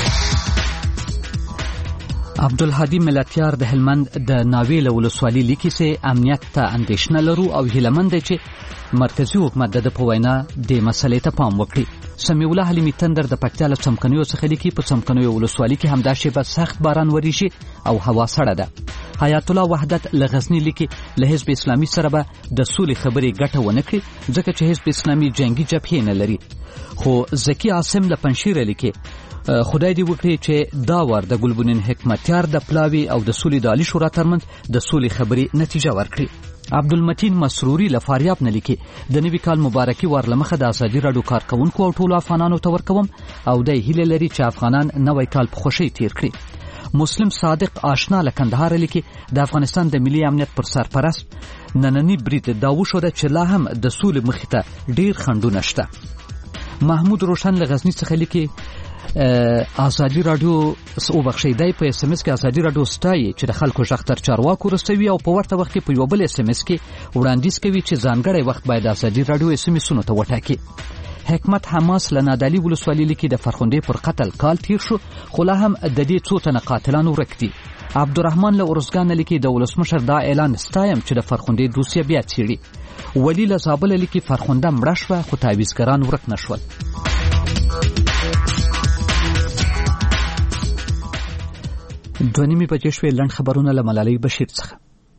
عبدالهادي ملتیار د هلمند د ناویل ولسوالۍ لیکي چې امنیت ته اندېښنه لرو او هیلهمند دی چې مرکزی حکومت د په وینا د مسلې ته پام وکړي. سمیع الله حلیمي تندر د پکتیا له څمکنیو څخه لیکي په څمکنیو ولسوالۍ کې همدا شیبه سخت باران وریږي او هوا سړه ده. حیات الله وحدت له غزنی لیکي له حزب اسلامي سره به د سولې خبرې ګټه ونه کړي ځکه چې حزب اسلامي جنگي جبهې نه لري. خو زکی عاصم له پنشیره لیکي خدای دې وکړي چې دا ور د ګلبنین حکمتیار د پلاوی او د سولې د عالی شورا ترمنځ د سولې خبرې نتیجه ورکړي. عبدالمتین مسروري له فاریاب نه لیکي د نوي کال مبارکي ورلمخه د ازادي راډیو کارکونکو او ټولو افغانانو ته ورکوم او د هیله لري چې افغانان نوی کال په خوشي تیر کړي. مسلم صادق آشنا له کندهار لیکي د افغانستان د ملي امنیت پر سرپرست نننی برید دا وشوده چې لا هم د سولې مخې ته ډیر خنډونه شته. محمود روشن له غزنی څخه لیکي ازادي راډیو او بخښیدای په اس ام اس کې ازادي راډیو ستایي چې د خلکو ژغ تر چارواکو رسوي او په ورته وخت کې په یو بل اس ام اس کې وړاندیز کوي چې ځانګړی وخت باید ازادي راډیو اس ام اسونو ته وټاکي. حکمت حماس له نادعلي ولسوالۍ لیکي د فرخندې پر قتل کال تیر شو خو لا هم د دې څو تنه قاتلان ورک دي. عبدالرحمن له ارزګان لیکي د ولسمشر دا اعلان ستایم چې د فرخندې دوسیه بیا څیړي. ولی له زابل لیکي فرخنده مړه شوه خو تعویضګران ورک نشول. دوه نیمې بجې شوې. لنډ خبرونه له ملالۍ بشیر څخه.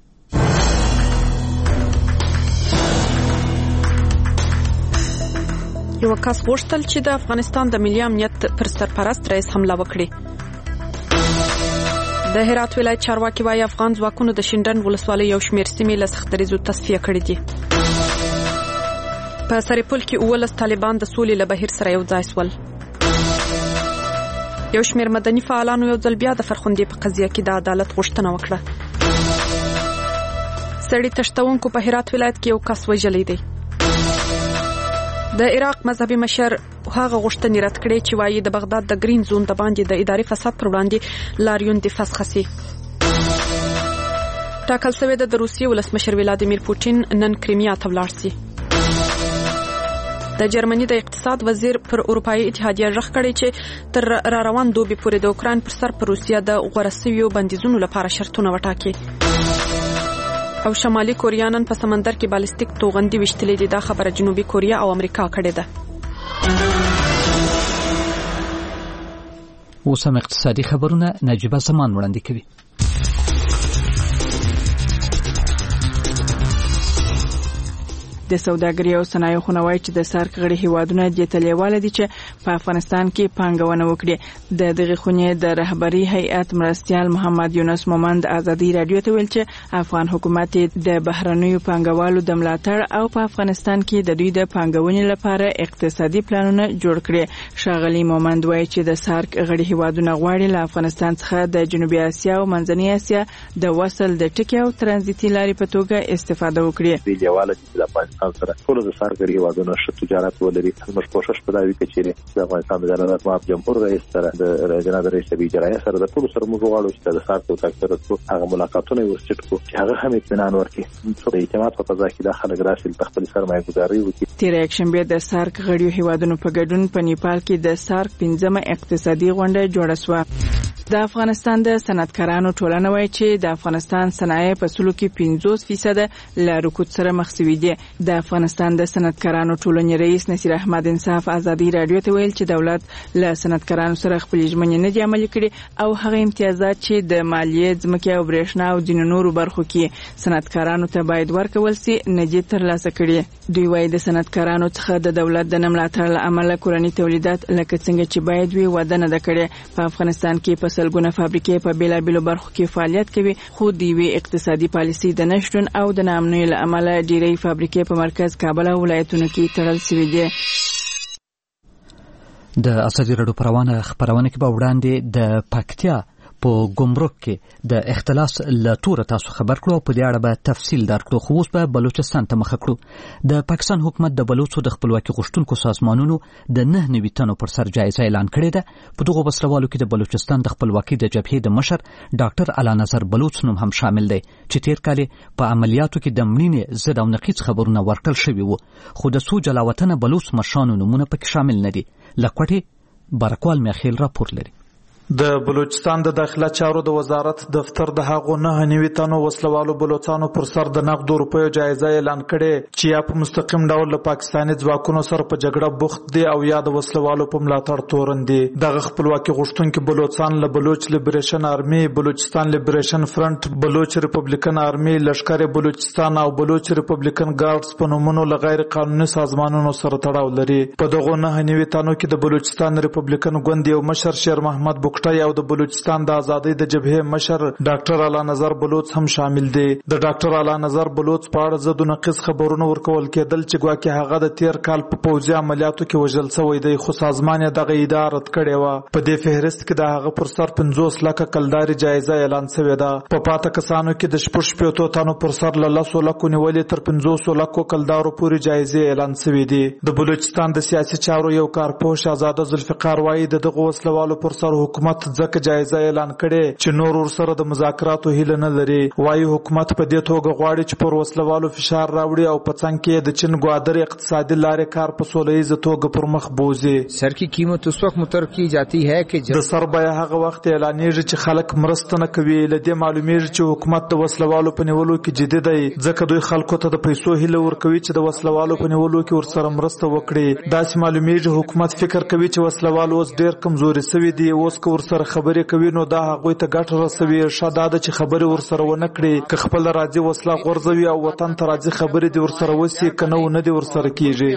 یو کس غوښتل چې د افغانستان د ملي امنیت پر سرپرست رئیس حمله وکړي. د هرات ولایت چارواکي وايي افغان ځواکونو د شینډن ولسوالۍ یو شمېر سیمې له سخت دریځو تصفیه کړې دي. په سرپل کې 19 طالبان د سولې له بهیر سره یو ځای شول. یو شمېر مدني فعالانو یو ځل بیا د فرخندې په قضیه کې د عدالت غوښتنه وکړه. سړي تشتونکو په هرات ولایت کې یو کس وژلی دی. د عراق مذهبي مشر هغه غوښتنې رد کړې چې وايي د بغداد د گرین زون د باندې د اداري فساد پر وړاندې لاریون د فسخ سي. ټاکل شوی د روسیې ولسمشر ولادیمیر پوتین نن کریمیا ته ولاړ شي. د جرمني د اقتصاد وزیر پر اروپאי اتحادیه ژغ کړی چې تر را روان دوبي پورې د اوکران پر سر پر روسیا د غورسویو بندیزونو لپاره شرطونه وټاکي. او شمالي کوریا نن په سمندر کې بالستیک توغندي وشتلې دي. دا خبره جنوبي کوریا او امریکا کړې ده. اوس هم اقتصادي خبرونه نجيبه زمان وړاندې کوي. د سوداګرۍ او صنایعو خونوي چې د سارک غړي هیوادونه د تلیواله دي چې په افغانستان کې پانګونه وکړي. د دغه خونې د رهبری هیئت مرستيال محمد یونس مومند ازادي رادیو ته ویل چې افغان حکومت د بهرنیو پانګوالو د ملاتړ او په افغانستان کې د دوی د پانګونې لپاره اقتصادي پلانونه جوړ کړي. شاغلی مومند وایي چې د سارک غړي هیوادونه غواړي له افغانستان څخه د جنوبي اسیا او منځنۍ اسیا د وصل د ټکی او ترانزیتي لارې په توګه استفاده وکړي. سره ټول د سرګری هیوادونو شته تجارت ولري. موږ کوشش کوو چې د افغانستان د جلالت ماب جمهور رئیس سره د جناب رئیس بي جرايه سره د ټول سره موږ غواړو چې د سارک او تاکترت هغه ملاقاتونه ورسټو چې هغه هم اطمینان ورکړي چې د اعتماد په فضا کې د خلک راشي خپل سرمایه گذاري وکړي. تیر یکشنبه د سارک غړي هیوادونو په ګډون په نیپال کې د سارک 15مه اقتصادي غونډه جوړه شوه. د افغانستان د صنعتکارانو ټولنه وایي چې د افغانستان صنایع په سلو کې 50% له رکود سره مخ شوي دي. د افغانستان د صنعتکارانو ټولنې رئیس نصیر احمد انصاف ازادي رادیو ته ویل چې دولت له صنعتکارانو سره خپل ژمنې نه دي عملي کړي او هغه امتیازات چې د مالیې ځمکې او برېښنا او ځینو نورو برخو کې صنعتکارانو ته باید ورکول شي نه دي ترلاسه کړي. دوی وایي د صنعتکارانو څخه د دولت د ملاتړ له امله کورني تولیدات لکه څنګه چې باید وي وده نه ده کړې. په افغانستان کې په سلګونه فابریکې په بیلابیلو برخو کې فعالیت کوي خو د وی اقتصادي پالیسي د نشټون او د نامنوي له امله ډېری فابریکې په مرکز کابل او ولایتونو کې تړل شوې دي. د ازادي راډیو پروانه خبرونه کې به وړاندې د پکتیا په ګمرک کې د اختلاس له تور تاسو خبر کړو په دې اړه به تفصیل درکړو. خو اوس به بلوچستان ته مخ کړو. د پاکستان حکومت د بلوچو د خپلواکي غوښتونکو سازمانونو د 9 تنو پر سر جایزه اعلان کړې ده. په دغه وسلوالو کې د بلوچستان د خپلواکي د جبهې د مشر ډاکټر اعلی نظر بلوچ نوم هم شامل دی چې تیر کال په عملیاتو کې د مړینې ضد او نقیض خبرونه ورکړل شوي وو. خو د سو جلاوطن بلوچ مشرانو نمونه پکې شامل نه دي. لکوټي برکوال میخیل راپور لري. د بلوچستان د داخله چارو د وزارت دفتر د هغو 9 تنو وسلوالو بلوچستانو پر سر د نقد روپیو جایزه اعلان کړي چې یا په مستقیم ډول له پاکستاني ځواکونو سره په جګړه بوخت دي او یا د وسلوالو په ملاتړ تورن دي. دغه خپلواکي غوښتونکي بلوچستان له بلوچ لیبریشن آرمي، بلوچستان لیبریشن فرنٹ، بلوچ ریپبلیکن آرمي، لشکر بلوچستان او بلوچ ریپبلیکن ګارډز په نومونو له غیر قانوني سازمانونو سره تړاو لري. په دغه 9 تنو کې د بلوچستان ریپبلیکن ګوند یو مشر شیر محمد بوکټي او د بلوچستان د ازادۍ د جبهې مشر ډاکټر اعلی نظر بلوچ هم شامل دي. د ډاکټر اعلی نظر بلوچ په اړه زدو نقیض خبرونه ورکول کېدل چې ګواکې هغه د تیر کال په پوځي عملیاتو کې وژل شوی دی، خو سازمان یې دغه ادعا رد کړې وه. په دې فهرست کې د هغه پر سر 50 لکه کلداري جایزه اعلان شوې ده. په پاته کسانو کې د 60 تنو پر سر له 10 لکو نیولې تر 500 لکو کلدارو پورې جایزې اعلان شوې دي. د بلوچستان د سیاسي چارو یو کارپوه شهزاده ذوالفقار وایي د دغه وسلوالو پر سر حکومت ځکه جایزه اعلان کړي چې نور ورسره د مذاکراتو هیله نه لري. وایي حکومت په دې توګه غواړي چې پر وسلوالو فشار راوړي او په څنګ کې د چین ګوادر اقتصادي لارې کار په سوله ییزه توګه پر مخ بوزي. سر کی قیمت اس وقت متر کی جاتی ہے کہ د سر بیه هغه وخت اعلانېږي چې خلک مرسته نه کوي. له دې معلومیږي چې حکومت د وسلوالو په نیولو کې جدي دی، ځکه دوی خلکو ته د پیسو هیله ورکوي چې د وسلوالو په نیولو کې ورسره مرسته وکړي. داسې معلومیږي حکومت فکر کوي چې وسلوال اوس ډیر کمزوري شوي دي، اوس که ورسره خبرې کوي نو دا هغوی ته ګټه رسوي. ښه دا ده چې خبرې ورسره ونه کړي، که خپل راځي وسله غورځوي او وطن ته راځي خبرې دې ورسره وسي، که نه ونه دې ورسره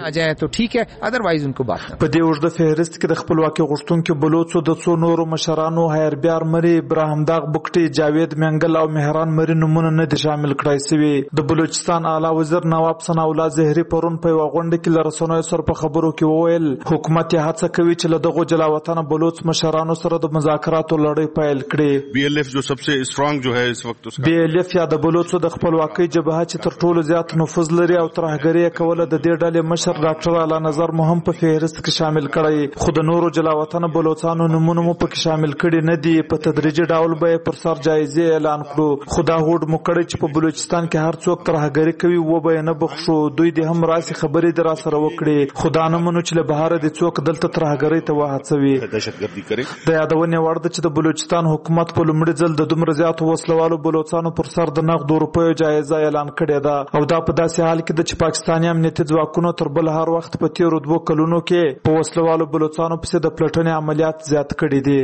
کیږي. په دې اوږده فهرست کې د خپلواکۍ غوښتونکو بلوڅو د څو نورو مشرانو هایربیار مري، ابراهیم داغ بوکټي، جاوید منګل او مهران مري نمونه نه دي شامل کړای شوي. د بلوچستان اعلی وزیر نواب ثناء الله زهري پرون په یوه غونډه کې له رسنیو سره په خبرو کې وویل حکومت یې هڅه کوي چې له دغو جلا وطنه بلوچ مشرانو سره د مذاکراتو لړۍ پیل کړي. BLF جو سب سے اسټرانګ جو ہے اس وقت اس کا BLF یا د بلوچو د خپلواکۍ جبهه چې تر ټولو زیات نفوذ لري او ترهګري کوله د دې ډلې مشر ډاکټر اعلی نظر مو هم په فهرست کې شامل کړی، خو د نورو جلا وطنه بلوچستانو نمونه مو پکې شامل کړي نه دي. په تدریجي ډول به پر سر جایزې اعلان کړو، خو دا هوډ مو کړی چې په بلوچستان کې هر څوک ترهګري کوي و به نه بخښو. دوی دې هم راسي خبرې در سره وکړي، خو دا نه منو چې له بهر د څوک دلته ترهګري ته وهڅوي. دهشتګردي کوي. د یادونې وړ ده چې د بلوچستان حکومت په لومړي ځل د دومره زیاتو وسلوالو بلوچستانو پر سر د نغدو روپیو جایزه اعلان کړې ده، او دا په داسې حال کې ده چې پاکستاني امنیتي ځواکونو تر بل هر وخت په تیرو 2 کلونو کې په وسلوالو بلوچستانو پسې د پلټنې عملیات زیات کړي دي.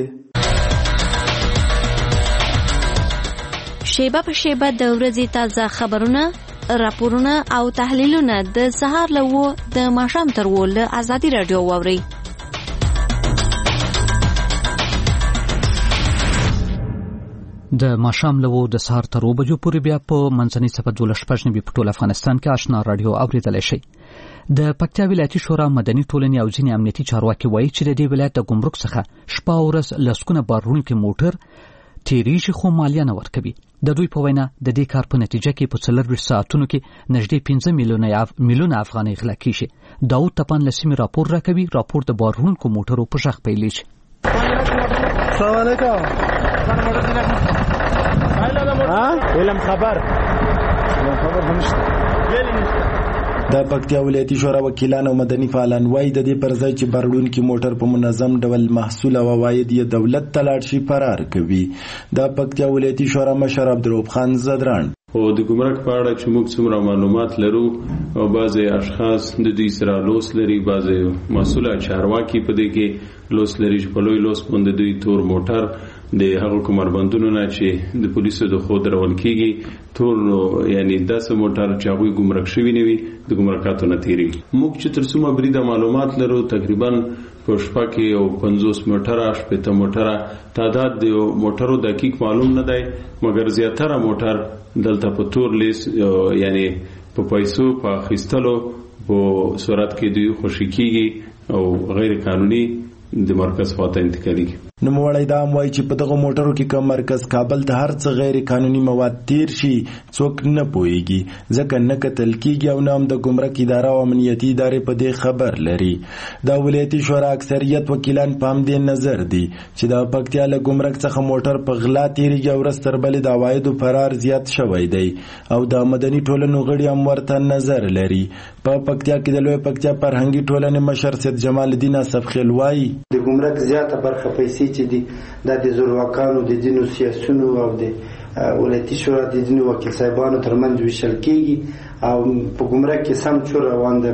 شیبه په شیبه د ورځې تازه خبرونه، راپورونه او تحلیلونه د سهار له 9 د ماښام تر 10 له ازادي رادیو واورئ. د ماښام له 9 د سهار تر 10 بجو پورې بیا په منځنۍ صفحه 12 په ټول افغانستان کې آشنا رادیو اوریدلای شئ. د پکتیا ولایتي شورا مدني ټولنې او ځینې امنیتي چارواکي وایي چې د دې ولایت د ګمرک څخه شپه او ورځ لسګونه بارونکي موټر تیریږي خو مالیه نه ورکوي. د دوی په وینا د دې کار په نتیجه کې په 24 ساعتونو کې نږدې 15 میلیونه افغانۍ غلا کیږي. داود تپان له سیمې راپور راکوي. راپور د بارونکو موټرو په غږ پیلېږي. السلام علیکم. علم خبر د پکتیا ولایتي شورا وکیلان او مدني فعالان وایي د دې پر ځای چې بارونکي موټر په منظم ډول محصول او عواید یې دولت ته لاړ شي فرار کوي. د پکتیا ولایتي شورا مشر عبدالرؤف خان زدران او د ګمرک په اړه چې موږ څومره معلومات لرو او بعضې اشخاص د دوی سره لوس لري، بعضې مسؤله چارواکي په دې کې لوس لري چې په لوی لوس باندې دوی تور موټر د هغو کمربندونو نه چې د پولیسو د خوا درول کېږي ټول یعنی داسې موټر چې هغوی ګمرک شوي نه وي د ګمرکاتو نه تېرېږي. موږ چې تر څومره بریده معلومات لرو تقریبا په شپه کې او 50 موټره 80 موټره تعداد د موټرو دقیق معلوم نه دی، مګر زیاتره موټر دلته په تور لیس یعنی په پیسو په اخیستلو په صورت کې دوی خوشي کېږي او غیر قانوني د مرکز خواته انتقالېږي. نوموړی دا هم وایي چې په دغه موټرو کې که مرکز کابل ته هر څه غیر قانوني مواد تیر شي څوک نه پوهیږي، ځکه نه کتل کېږي او نه هم د ګمرک اداره او امنیتي ادارې په دې خبر لري. د ولایتي شورا اکثریت وکیلان په همدې نظر دي چې د پکتیا له ګمرک څخه موټر په غلا تیریږي او ورځ تر بلې د عوایدو فرار زیات شوی دی او د مدني ټولنو غړي هم ورته نظر لري. په پکتیا کې د لوی پکتیا فرهنګي ټولنې مشر سید جمال الدین اصفخیل وایي د ګمرک زیاته برخه پیسې چې دي دا د زورواکانو د دینو سیاسونو او د ولایتي شورا د دینو وکیل صاحبانو ترمنځ ویشل کېږي او په ګمرک کې سم چور روان ده.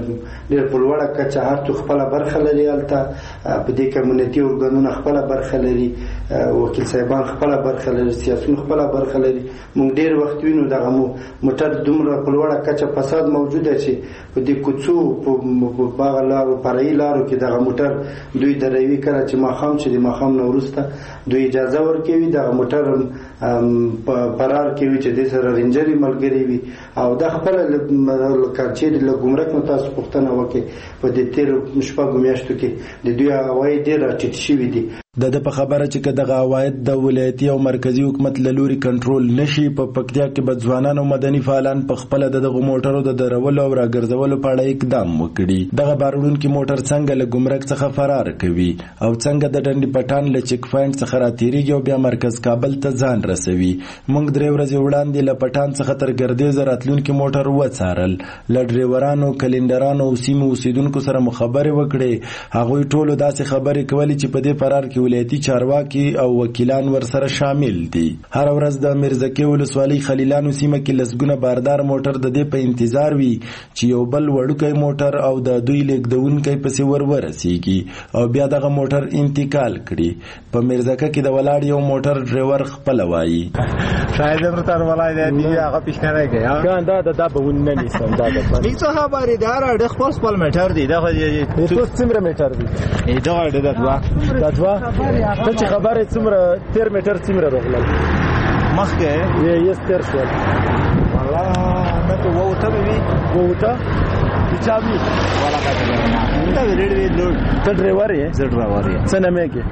ډېر په لوړه کچه هر څوک خپله برخه لري هلته په دې کمیونټي ارګانونه خپله برخه لري وکیل صاحبان خپله برخه لري سیاسون خپله برخه لري موږ ډېر وخت وینو دغه موټر دومره په لوړه کچه فساد موجوده چې په دې کوڅو په هغه لارو فرعي لارو کې دغه موټر دوی دروي کله چې ماښام چې د ماښام نه وروسته دوی اجازه ورکوي دغه موټر فرار کوي چې دې سره رینجري ملګري وي او دا خپله لکه چې له ګمرک نه تاسو پوښتنه وکړئ په دې تېرو شپږو میاشتو کې د دوی عواید ډېر راټیټ شوي دي. د په خبره چې که دغه عواید د ولایتي او مرکزی حکومت له لوري کنټرول نشي په پکتیا کې به ځوانان او مدني فعالان په خپله دغه موټرو د درولو او راګرځولو په اړه اقدام وکړي. دغه باروړونکي موټر څنګه له ګمرک څخه فرار کوي او څنګه د ډنډي پټان له چیک پوینټ څخه راتېرېږي او بیا مرکز کابل ته ځان رسوي. موږ 3 ورځې وړاندې له پټان څخه تر ګردیزه راتلونکي موټر وڅارل. له ډریورانو کلندرانو او سیمو اوسیدونکو سره مو خبرې وکړې. هغوی ټولو داسې خبرې کولې چې په دې فرار کې ولایتي چارواکي او وکیلان ورسره شامل دي. هر ورځ د میرزکې ولسوالۍ خلیلانو سیمه کې لسګونه باردار موټر د دې په انتظار وي چې یو بل وړوکی موټر او د دوی لیږدونکی پسې ورسیږي او بیا دغه موټر انتقال کړي. په میرزکه کې د ولاړ یو موټر ډریور خپله وایي شاید امروتر ولای دی هغه پیشنهاد کوي دا به ون نه نیسم دا هیڅ خبرې دار د خپل میټر دی دا څومره میټر دی دا دوا ته چې خبرې څومره 13 میټر څومره راغله مخکې یې ستر شو والله نه ته ووته چابي ولا کاته دا ډېر لوډ ته ډرایور یې څه نامه کې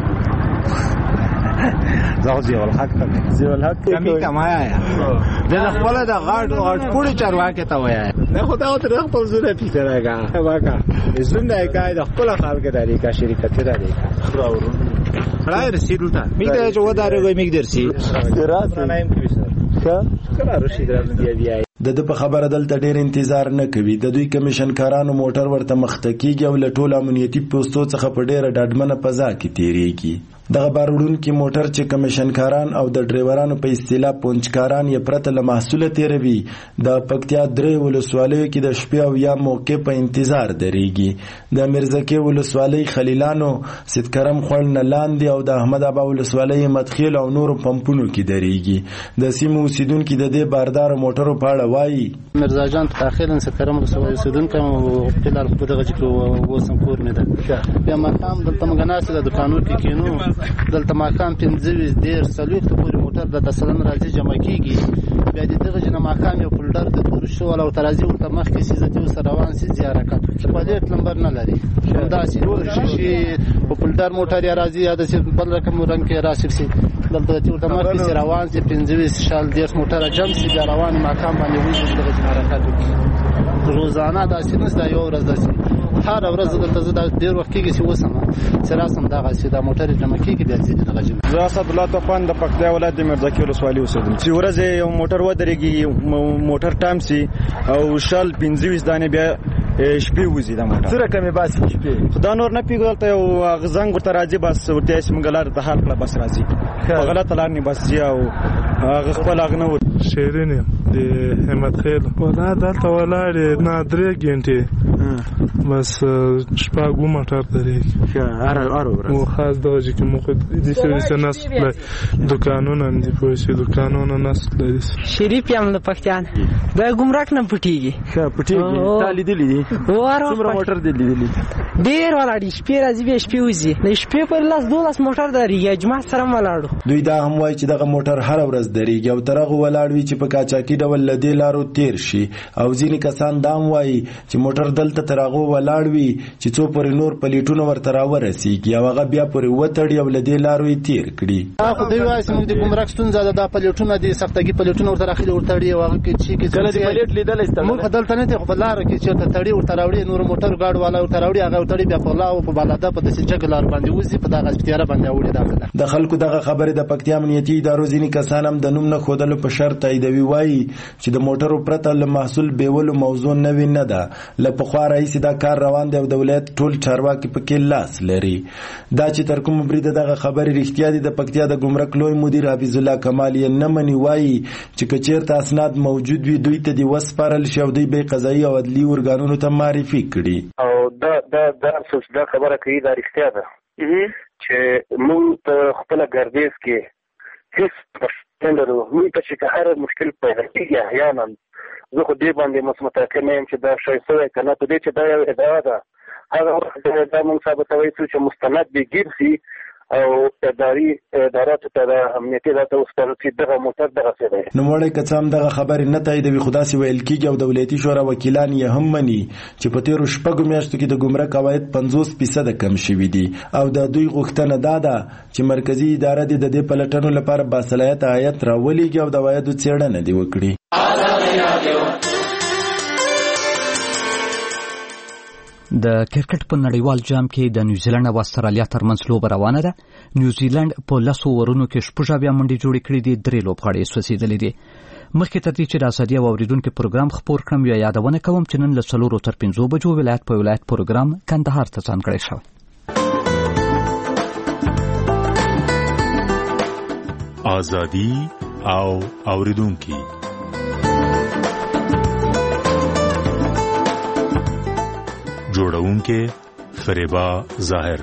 زاوزي والحق کمی کمایا د خپل د غاټ پوری چارواکه ته وایي نه خدای ته خپل زونه پیټراګه واکا زونه کای د خپل خلک داري کا شرکت داري خراورو خلای رسیدو ته میګه چې ودارې میګ درسي راز نه ایم کوي سر کله رشید راز دی د په خبره دلته ډېر انتظار نه کوي. د دوی کمیشنکارانو موټر ورته مخته کیږي او له ټولو امنیتي پوستو څخه په ډېره ډاډمنه فضا کې تیریږي. دغه باروړونکي موټر چې کمیشنکاران او د ډریورانو په اصطلاح پونچکاران یې پرته له محصوله تیروي د پکتیا 3 ولسوالیو کې د شپې او یا موقع په انتظار درېږي. د میرزکې ولسوالۍ خلیلانو سیدکرم خوړ نه لاندې او د احمد ابا ولسوالۍ مدخیل او نورو پمپونو کې درېږي. د سیمو اوسیدونکي د دې باردار موټرو په اړه وایي مرزا جان تاخیرا سیدکرم ولسوالۍ اوسیدونکي او خپل په دغه چې وسم کور مې ده بیا مقام دلته مګناسه د دکانو کې کینو دلته ماکام 15 ډیر سلوک ته پوری موټر د تسلن راځي جمع کیږي بیا د دغه جنا ماکام یو فولډر د تور شو او ترازی ورته مخ کې سیزته وسره روان سي زیاره کټ په دې نمبر نه لري دا سي ټول شي په فولډر موټر یا راځي یا د بل رقم رنگ کې راشي دلته ورته مخ کې روان سي 15 شال ډیر موټر جمع سي روان ماکام باندې وځي دغه جنا حرکت روزانه دا سینس دا یو ورځ داسي هر ورځ دلته زه د ډیر وخت کې وسم سراسم دا غسی دا موټر جمع کیږي بیا ځي دغه جمع زه اسد الله طوفان د پکتیا ولایت د میرزکې ولسوالۍ اوسیدم چې ورځ یو موټر ودرېږي موټر ټایم سي او شال 15 دانه بیا شپې وځي دا موټر سره کمې باسي شپې خدا نور نه پیګلته یو غزنګ ورته راځي بس ورته سمګلار ته حال کړه بس راځي په غلط لار نه بس او هغه خپل اغنه شیرین د همت خیل ولا دلته ولاړ نه 3 غنټه بس شپږو موټر درې او خاص دوجه کې مخ دې سوي ناس دکانونه دي په شي دکانونه ناس لري شریف یم د پښتون د ګمرک نه پټيږي تالي دي څومره موټر دي ډیر ولاړ شپې راځي به شپې وځي د شپې پر لاس 12 موټر درې جمعه سره ولاړو. دوی دا هم وایي چې دغه موټر هر ورځ درېږي او ترغه ولاړ وي چې په کاچاکي ډول لدې لارو تیر شي او ځینې کسان دا هم وایي چې موټر دلته ترغه ولاړ وي چې څو پر نور پلیټونه ورته راورسیږي او هغه بیا پر وټړي او لدې لارو یې تیر کړي. خو دوی وایي چې موږ د ګمرک ستونزه ده د پلیټونه دي سختګي پلیټونه ورته راخلي ورتړي او هغه کې چې کله د پلیټ لیدل است موږ دلته نه دی خو بلار کې چې ته تړي ورته راوړي نور موټر گاډ والا ورته راوړي هغه ورتړي بیا په لا او په بالاده په دسه جګلار باندې وځي په دغه اختیار باندې وړي داخله. د خلکو دغه خبره د پکتیا امنیتي ادارو ځینې کسان هم د نوم نه خودلو په شرط تاییدوي وایي چې د موټرو پرته له محصول بیولو موضوع نوې نه ده. له پخوا راهیسې دا کار روان دی او د ولایت ټول چارواکي پکې لاس لري. دا چې تر کومه بریده دغه خبرې رښتیا دي، د پکتیا د ګمرک لوی مدیر حفیظ الله کمال یې نه مني. وایي چې که چېرته اسناد موجود وي دوی ته دې وسپارل شي او دوی به قضایي او عدلي ارګانونو ته معرفي کړي. او دا خبره کوي دا رښتیا ده چې موږ ته خپله ګردیز کې هیڅ مشکل نه لرو. موږ ته چې که هر مشکل پیدا کېږي احیانا زه خو دې باندې متمکن یم چې دا شی شوی که نه، په دې چې دا یو ادعا ده هغه وخت دا موږ ثابتوی څو چې مستند بېګیر شي او اداراتو ته د امنیتي ادارو وسپارل شي دغه موټر دغسې دی. نوموړی که څه هم دغه خبرې نه تاییدوي خو داسې ویل کېږي او د ولایتي شورا وکیلان یې هم مني چې په تېرو 6 میاشتو کې د ګمرک عواید 50% کم شوي دي او د دوی غوښتنه دا ده چې مرکزي اداره دې د دې پلټنو لپاره باصلاحیته هیات راولېږي او د عوایدو څېړنه دې وکړي. د کرکټ په نړیوال جام کې د نیوزیلند او استرالیا ترمنځ لوبه روانه ده. نیوزیلند په 10 اورونو کې 6 منډې جوړې کړې دي، 3 لوبغاړي سوځېدلې دي. مخکې تر دې چې د ازادي اوریدونکو پروګرام خبر کړم یا یادونه کوم چې نن له 4 تر 5 بجو ولایت په ولایت پروګرام کندهار ته ځانګړی شو. ازادي او اوریدونکو جوړونکې فریبا ظاهر.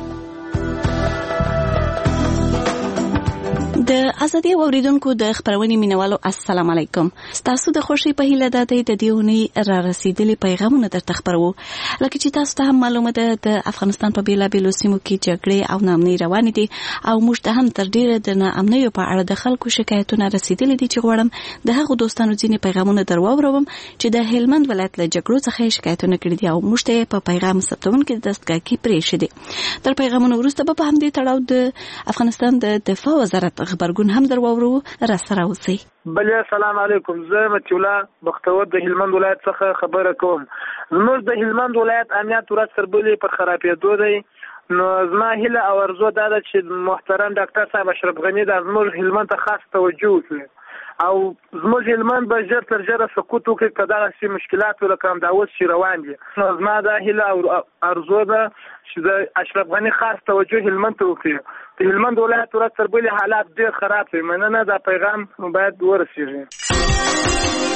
د ازادي اوریدونکو د خبرونې مینوالو السلام علیکم. تاسو د خوشي په هیله ده د دیونی را رسیدلي پیغامونه درته خبرو. لکه چې تاسو ته معلومه ده د افغانستان په بیلابیلو سیمو کې جګړې او ناامنۍ روانې دي او موږ ته هم تر ډیره د ناامنۍ په اړه د خلکو شکایتونه رسیدلي دي چې غواړم د هغو دوستانو ځینې پیغامونه درواوروم چې د هلمند ولایت له جګړو څخه شکایتونه کړي دي او موږ ته په پیغام ثبتونکو دستګاه کې پرې شي. تر پیغامونو وروسته به په همدې تړاو د افغانستان د دفاع وزارت خبرګون هم درواورو را سره اوسئ. بله السلام علیکم. زه متي الله بختور د هلمند ولایت څخه خبره کوم. زموږ د هلمند ولایت امنیت ورځ تر بلې پر خرابېدو دی. نو زما هیله او ارزو دا ده چې محترم ډاکټر صاحب اشرف غني د زموږ هلمند ته خاص توجه وکړي او زموږ هلمند به ژر تر ژره سقوط وکړي که دغسې مشکلات ولکه همدا اوس چې روان دي. نو زما دا هیله او ارزو ده چې د اشرف غني خاص توجه هلمند ته وکړي. د هلمند ولایت ورځ تر بلې حالات ډېر خراب دي. مننه، دا پیغام باید ورسېږي.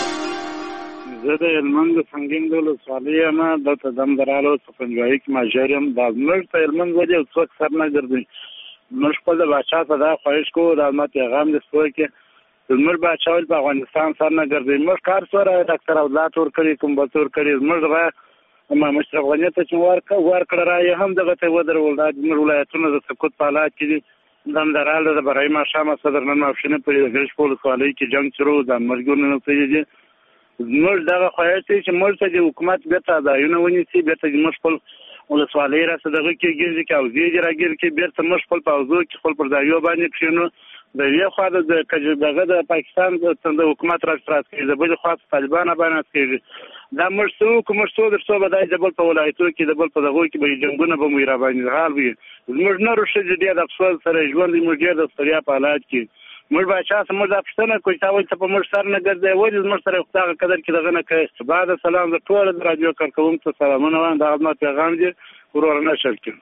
زه د هلمند سنګین د ولسوالۍ یم، دلته دمدرالو سفنجوایي کې ماژر یم. دا زموږ ته هلمند ولې یو څوک سر نه ګرځوي. موږ خپل د باچا ته دا خواهش کوو د ما پیغام د سوی کې زموږ باچا ول په افغانستان سر نه ګرځوي. موږ کار سره ډاکټر اولاد ورکړي کوم به ورکړي زموږ را ما مشرف غنی ته چې ورکړه راي هم دغه ته ودرول. دا د ولایتونو د سقوط په حالات کې دمدرال د برای ماښام صدر نن مافشنه په ګرځ په ولسوالۍ کې جنگ شروع د مرګونو نه پیږي. زموږ دغه خواهش چې موږ ته د حکومت بیرته ځایونه ونیسي، بیرته موږ خپل ولسوالۍ راڅه دغه کې ګرځي کې او زیږ راګیر کې بیرته موږ خپل پاوزو کې خپل پر ځایو باندې کښینو. د یو خوا د پاکستان د حکومت راځي د بل خوا طالبان باندې کوي. دا موږ در څو بدای د بل په ولایتو کې د بل په دغه کې به جنگونه به مې را باندې حال وي. موږ نه روشه دې د افسوس سره ژوند موږ د ستړیا په حالات کې موږ باچا سمو د پښتنه کوی تا وایي په موږ سر نه ګرځي وایي موږ سره خدای قدر کې دغه نه کوي. بعد سلام د ټول د رادیو کارکونکو ته سلامونه وایم. دا خدمت پیغام دی ورور نه شرکم.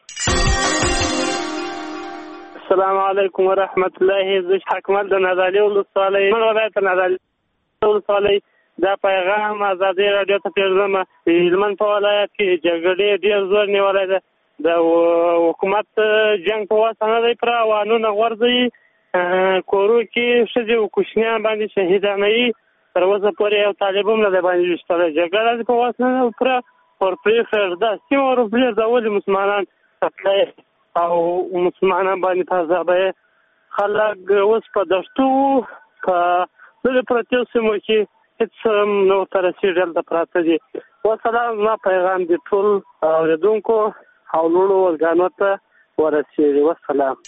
السلام علیکم ورحمت الله. زه حکمت د نادعلي ولسوالۍ ولایت نادعلي ولسوالۍ دا پیغام ازادي رادیو ته پیغام هلمند په ولایت کې جګړې ډېر زور نیولې ده. د حکومت جنگ په واسطه نه دی پر قانون غورځي کورو کې ښځې او کوچنیان باندې شهیدانوي تر اوسه پورې یو طالب هم نه دی باندې ویشتلی. جګړه په واسطه نه پوره ورپرېښه دا سیمه ورپرېږده ولې مسلمانان تپلی او مسلمانان باندې په عذابوي. خلک اوس په دښتو په لږې پرتې سیمو کې هېڅ نه ورته رسېږي، هلته پراته دي. وسلام. زما پیغام د ټول اورېدونکو او لوړو ورګانو ته ورسېږي. وسلام.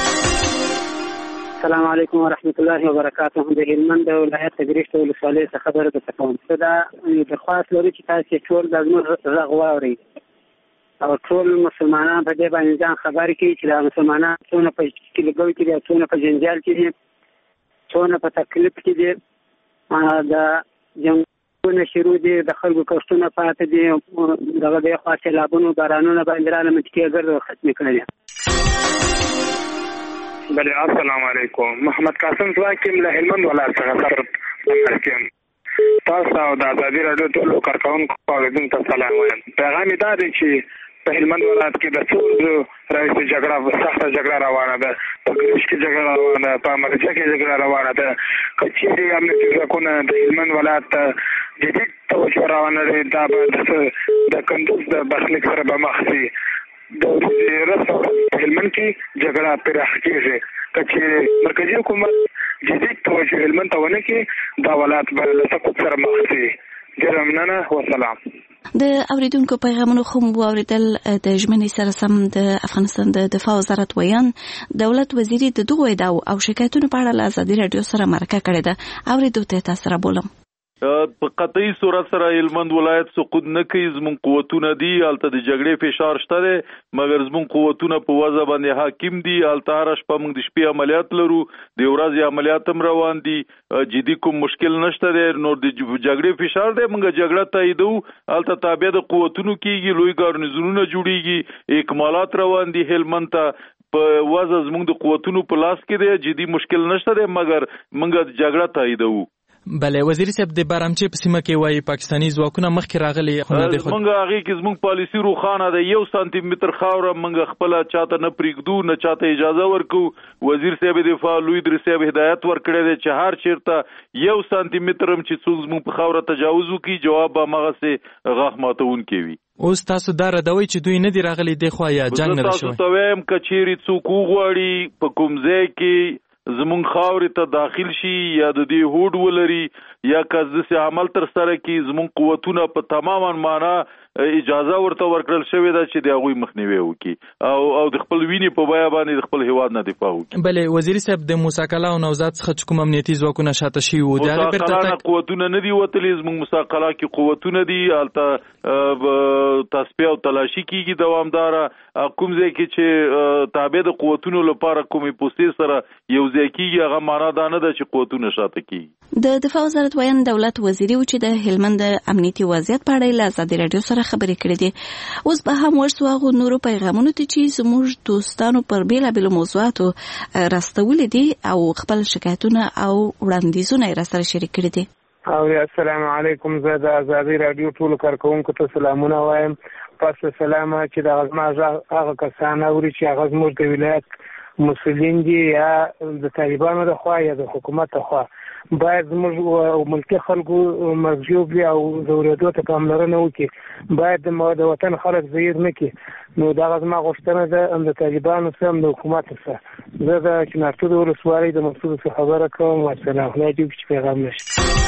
السلام علیکم ورحمت الله وبرکاته. د هلمند ولایت د ګریشته ولسوالۍ څخه خبره درته کوم. زه دا درخواست لرو چې تاسې ټول د زموږ غږ واورئ او ټول مسلمانان په دې باندې ځان خبر کړي چې دا مسلمانان څونه په کلیګو کې دي، څونه په جنجال کې دي، څونه په تکلیف کې دي دا جنګونه شروع دي د خلکو کښتونه پاتې دي دغه د خوا سیلابونو بارانونه باندې را منطقې ګرد ختمې کړلې. بله السلام علیکم. محمد قاسم زواکیم له هلمند ولایت څخه سر مرکم. تاسو او د ازادي راډیو ټولو کارکوونکو اوریدونکو ته سلام وایم. پیغام یې دا دی چې په هلمند ولایت کې د څو رئیسي جګړه سخته جګړه روانه ده، په ګریش کې جګړه روانه ده، په مرجه کې جګړه روانه ده. که چیرې امنیتي ځواکونه د هلمند ولایت ته جدید توجه روانه لري، دا به د کندوز د برخلیک سره به مخ شي. د هلمند کې جګړه پراخ کېږي. که چیرې مرکزي حکومت جدید توجه هلمند ته ونه کړي، دا ولایت به له سقوط سره مخ شي. ډېره مننه، وسلام. د اوریدونکو پیغامونو خو مو اوریدل. د ژمنې سره سم د افغانستان د دفاع وزارت ویان دولت وزیري د دغو ادعاو او شکایتونو په اړه له ازادي راډیو سره مرکه کړې ده. اوریدو ته تاسو را بولم. په قطعي صورت سره هلمند ولایت سقوط نه کوي. زموږ قوتونه دي، هلته د جګړې فشار شته دی، مګر زموږ قوتونه په وضع باندې حاکم دي. هلته هره شپه موږ د شپې عملیات لرو، د ورځې عملیات هم روان دي، جدي کوم مشکل نشته دی. نور د جګړې فشار دی، موږ جګړه تاییدو. هلته تابع د قوتونو کېږي، لوی ګارنیزونونه جوړیږي، اکمالات روان دي. هلمند ته په وضع زموږ د قوتونو په لاس کې دی، جدي مشکل نشته دی، مګر موږ جګړه تاییدو. بله وزیر صاحب د بارامچې په سیمه کې وایي پاکستاني ځواکونه مخکې راغلي خو نه دي. موږ هغې کې زموږ پالیسي روښانه ده، 1 سانتي متر خاوره موږ خپله چاته نه پرېږدو، نه چاته اجازه ورکو. وزیر صاحب دفاع لوی درې صاحب هدایت ورکړی دی چې هر چېرته 1 سانتي متر هم چې څوک زموږ په خاوره تجاوز وکړي، جواب به همغسې غاښ ماتونکی وي. اوس تاسو دا ردوئ چې دوی نه دي راغلي دی خوا یا جنګ نه ده شوی؟ زه تاسو ته وایم که چیرې څوک وغواړي په کوم ځای کې زمونږ خاورې ته داخل شي یا د دې هوډ ولري یا که داسې عمل تر سره کړي، زمونږ قوتونه په تماما معنا اجازه ورته ورکړل شوې ده چې د هغوی مخنیوی وکړي او د خپل وینې په بیه باندې د خپل هیواد نه دفاع وکړي. بلې وزیر صاحب د موسی قلعه او نوزاد څخه چې کوم امنیتي ځواکونه شاته شوي وو، د هغې بېرته تګ قوتونه نه دي وتلي. زموږ موسی قلعه کې قوتونه دي، هلته تصفیه او تلاشي کېږي دوامداره. کوم ځای کې چې تابع د قوتونو لپاره کومې پوستې سره یو ځای کېږي، هغه معنا دا نه ده چې قوتونه شاته کېږي. د دفاع وزارت ویان دولت وزیري و چې د هلمند امنیتي وضعیت په اړه له ازادي راډیو سره خبرې کړې دي. اوس به هم ورسو هغو نورو پیغامونو ته چې زموږ دوستانو پر بېلابېلو موضوعاتو راستولي دي او خپل شکایتونه او وړاندیزونه یې راسره شریک کړي دي. السلام علیکم. زه د ازادي راډیو ټولو کارکوونکو ته سلامونه وایم. پس سلام چې د غزما هغه کسان اوري چې هغه زموږ د ولایت مسؤلین دي یا د طالبانو د خوا یا د حکومت د خوا، باید زموږ ملکي خلکو مرجوب وي او د اورېدو ته پاملرنه وکړي. باید د وطن خلک زهیر نه کړي. نو دغه زما غوښتنه ده د طالبانو سره د حکومت سره. زه د چنارتو د ولسوالۍ د مسؤلو څخه خبره کوم. والسلام. خدای دې چې پیغام نشي.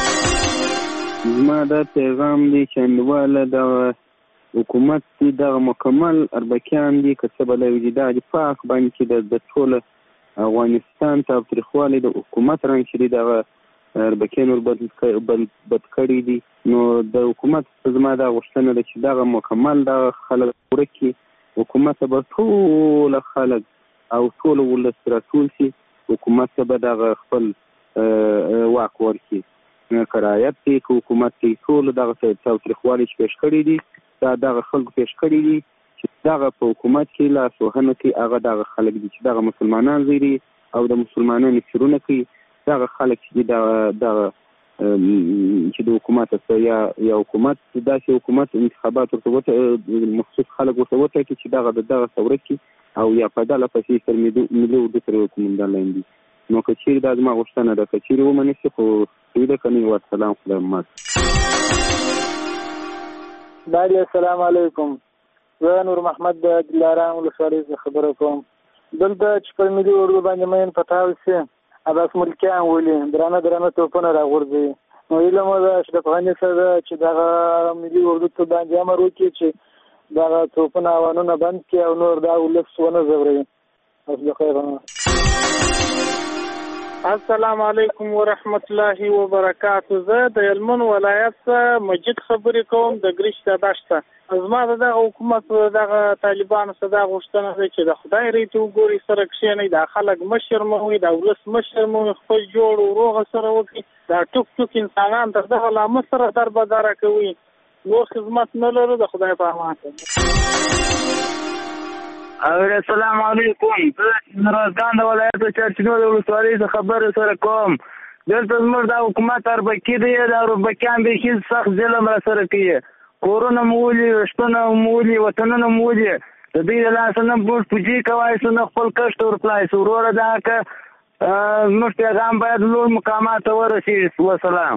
زما دا پیغام دی چې انډواله د حکومت دی دغه مکمل اربکیان دي که څه به له وجدان پاک باندې چې د ټوله افغانستان تاوتریخوالی د حکومت رنګ چې دی دغه اربکیان وربد کړي دي. نو د حکومت زما دا غوښتنه ده چې دغه مکمل دغه خلک ورکړي. حکومت به ټوله خلک او ټوله ولس راټول شي، حکومت ته به دغه خپل واک ورکړي. که رعایت دی که حکومت دی ټول دغه تاوتریخوالي چې پیش کړي دي دا دغه خلکو پیش کړي دي چې دغه په حکومت کې لاس وهنه کوي، هغه دغه خلک دي چې دغه مسلمانان زیري او د مسلمانانو چیرونه کوي. دغه خلک چې دغه چې د حکومت سره یا حکومت داسې حکومت انتخابات ورته مخصوص خلک ورته وټاکي چې دغه ثوره کوي او یا په ډله پسې سر ملي اردو سره حکومتدان لاندې. نو که چیرې دا زما غوښتنه ده، که چیرې ومنې شي خو صحیح ده، که نه والسلام. خدای مات. بله السلام علیکم. زه نور محمد د دلارام ولسوالۍ څخه خبره کوم. دلته چې پر ملي اردو باندې مین فتاو شي عباس ملکیان ولي درانه توپونه راغورځوي. نو علم ده چې د افغاني سره چې دغه ملي اردو ته باندې امر وکړي چې دغه توپونه اوانونه بند کړي او نور دا ولس ونه ځوروي. السلام علیکم ورحمت الله وبرکاته. زه د هلمند ولایت مجید خبرې کوم د ګریش د دشته. زما دغه حکومت دغه طالبانو څخه دا غوښتنه ده چې د خدای ریته وګوري سره کښېنئ، دا خلک مشر مو وي، دا ولس مشر مو وي، خپل جوړ وروغه سره وکړي، دا ټوک ټوک انسانان تر دغه لامه سره دربدره کوي، نور خدمت نه لرو، د خدای په امان. السلام علیکم. نورستان د ولایت چرچینو د ولسوالۍ څخه خبرې سره کوم. دلته زموږ د حکومت اربکي دی، د اربکیان بیخي سخت ظلم را سره کوي. کورونه مو ولي، رشتونه مو ولي، وطنونه مو ولي، د دوی د لاسه نه بوټ پوجي کوای سو، نه خپل کښت ورپلای سو. وروره دا که زموږ پیغام باید لوړ مقامات ته ورسېږي. وسلام.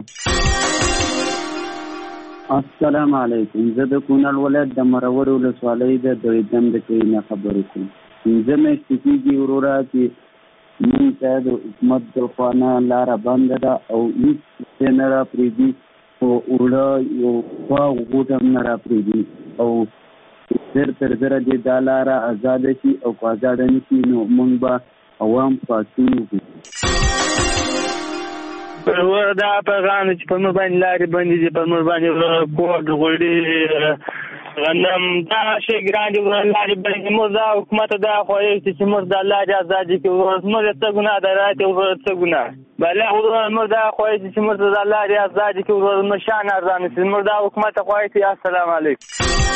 السلام علیکم. زه د کونړ ولایت د مرور ولسوالۍ د دویدم د کلي نه خبرې کوم. پنځه میاشتې کېږي وروره چې مونږ ته د حکومت د خوا نه لاره بنده ده او هېڅ شی نه راپرېږدي، خو اوړه یو خوا غوټ هم نه راپرېږدي او زر تر زره دې دا لاره ازاده شي او که ازاده نه شي نو مونږ به عوام پاڅون وکړو. دا پیغام چې په موږ باندې لارې بندې دي، په موږ باندې کوډ غوړي غنم دا شی ګران دي، لارې بندې. موږ دا حکومت دا خوښوي چې موږ دا لارې ازادي کړو. موږ څه ګناه ده راته څه ګناه بله موږ دا خوښوي چې موږ دا لارې ازادي کړو، موږ شان ارزانه شي. موږ دا حکومت خوښوي. السلام علیکم.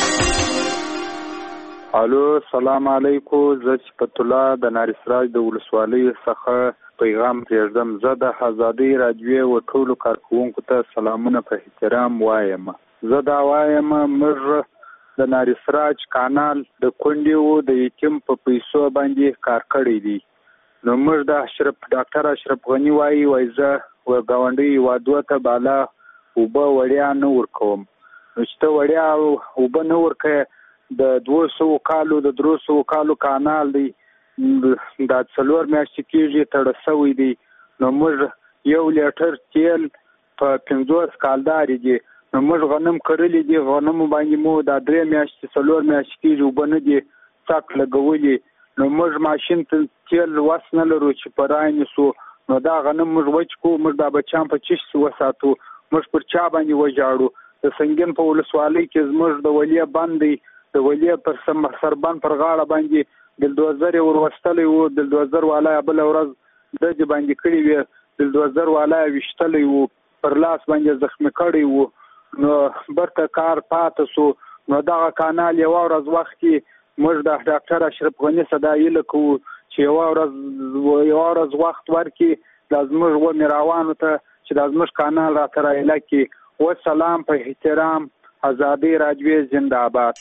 الو السلام علیکم. زه صفت الله د نارسراج د ولسوالۍ څخه پیغام پرېږدم. زه د آزادۍ راډیو و ټولو کارکوونکو ته سلامونه په احترام وایم. زه دا وایم موږ د نارسراج کانال د کونډې و د یتیم په پیسو باندې کار کړی دی. نو موږ د ډاکټر اشرف غني وایي زه ګاونډي هېوادو ته بالا اوبه وړیا نه ورکوم. نو چې ته وړیا اوبه نه ورکوې، د 200 کالو د 300 کالو کانال دی، دا 4 میاشتې کېږي تړه شوی دی. نو موږ 1 لیټر تیل په 50 کالدارې دي. نو موږ غنم کرلی دي، غنمو باندې مو دا 3 میاشتې 4 میاشتې کېږي اوبه نه دي څاک لګولي. نو موږ ماشین ته تیل وس نه لرو چې په رای نیسو. نو دا غنم موږ وچ کو، موږ دا بچیان په چش وساتو، موږ پر چا باندې وژاړو. د سنګین په ولسوالۍ کې زموږ د ولیه بند دی، د ولیه پر سربند پر غاړه باندې دلدوزر وروستلی و. دلدوزر والا بله ورځ دجې باندې کړي وي، دلدوزر والا ویشتلی و، پر لاس باندې زخمي کړی و. نو برته کار پاته سو. نو دغه کانال یوه ورځ وخت کې موږ د ډاکټر اشرف غني صدا هیله کوو چې یوه ورځ وخت ورکړي دا زموږ و میراوانو ته چې دا زموږ کانال راته رایله کړي. وسلام په احترام. آزادۍ راډیو زنده باد.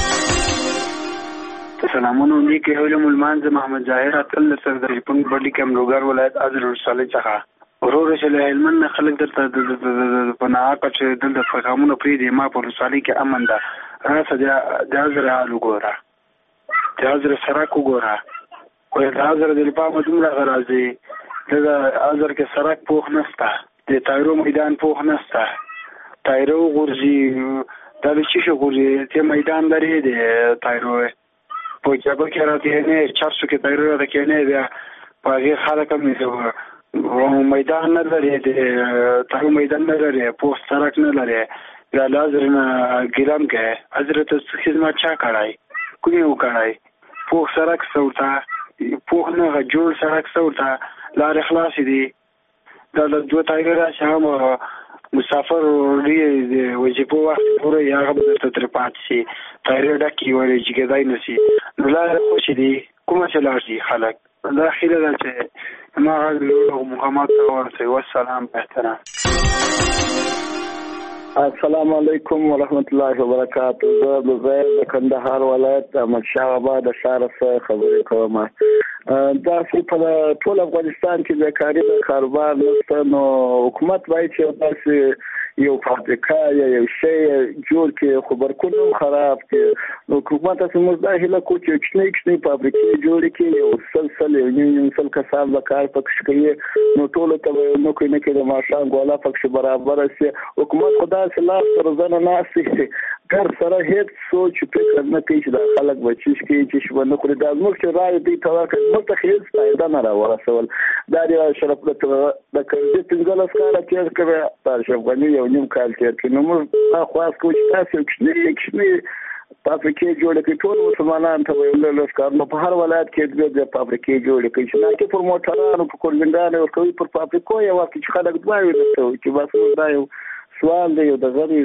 سلامونه نیکی علم المانز محمد ظاهر اتل سر د پنګ بډی کمروګر ولایت ازر ولسوالۍ څخه ورور چې له علم نه خلک درته په ناقه چې د پیغامونو پری دی. ما په ولسوالۍ کې امن ده راسه د ازر حال وګوره، د ازر سرک وګوره، خو د ازر د لپاره دومره غراځي. د ازر کې سرک پوخ نسته، د تایرو میدان پوخ نسته، تایرو غورځي دا به چی شو غورځي ته میدان لري د تایرو په جبه کې راته نه 400 کې تایرو راته کې نه بیا په هغه خلک هم میدان نه لري، د تایرو میدان نه لري، پوسټ سرک نه لري. دا لازم ګرام کې حضرت خدمت چا کړای کوي وکړای پوخ سرک سوتا پوخ نه جوړ سرک سوتا لار اخلاص دي. دا د دوه تایرو راشه مسافر لري وجبو وخت پورې هغه به تر پاتې تایرو ډکی ورې چې کېدای نشي. نو لار خوش دي کومه چې لار دي خلک داخله ده چې ما غوښتل محمد ورته والسلام په احترام. السلام علیکم ورحمت الله وبرکاته. زه د کندهار ولایت مشهد آباد ښار څخه خبرې کوم. دا چې په ټول افغانستان کې د کاري کاروبار نشته، نو حکومت باید چې تاسو یو فابریکه یا یو شی جوړ کړي، خو برکونه خراب دي. نو حکومت تاسو موږ دا هیله کوو چې کښنی فابریکې جوړ کړي، یو سل کسان به کار پکې کوي. نو ټول ته نو کوي نه کې د ماشان ګولا پکې برابر شي. حکومت خدا سلاف سره ځنه ناسي ګر سره هیڅ سوچ فکر نه کوي چې د خلک بچی کې چې شونه خو د موږ چې راي دی توګه متخیل فائدہ نه راورسول. دا د شرف د کړي څنګه لاسکاره چې کوي تاسو غوښنه یو نیم کال تیر کې. نو موږ خاص کوم چې تاسو کې فابریکې جوړې کړي ټول مسلمانان ته ویل لسکار نو په هر ولایت کې د فابریکې جوړې کړي چې نه کې پر موټرانو په کورلنګانو او کوي پر فابریکو یو وخت چې خلک دوی ورته چې بس دا یو سوال دی د غري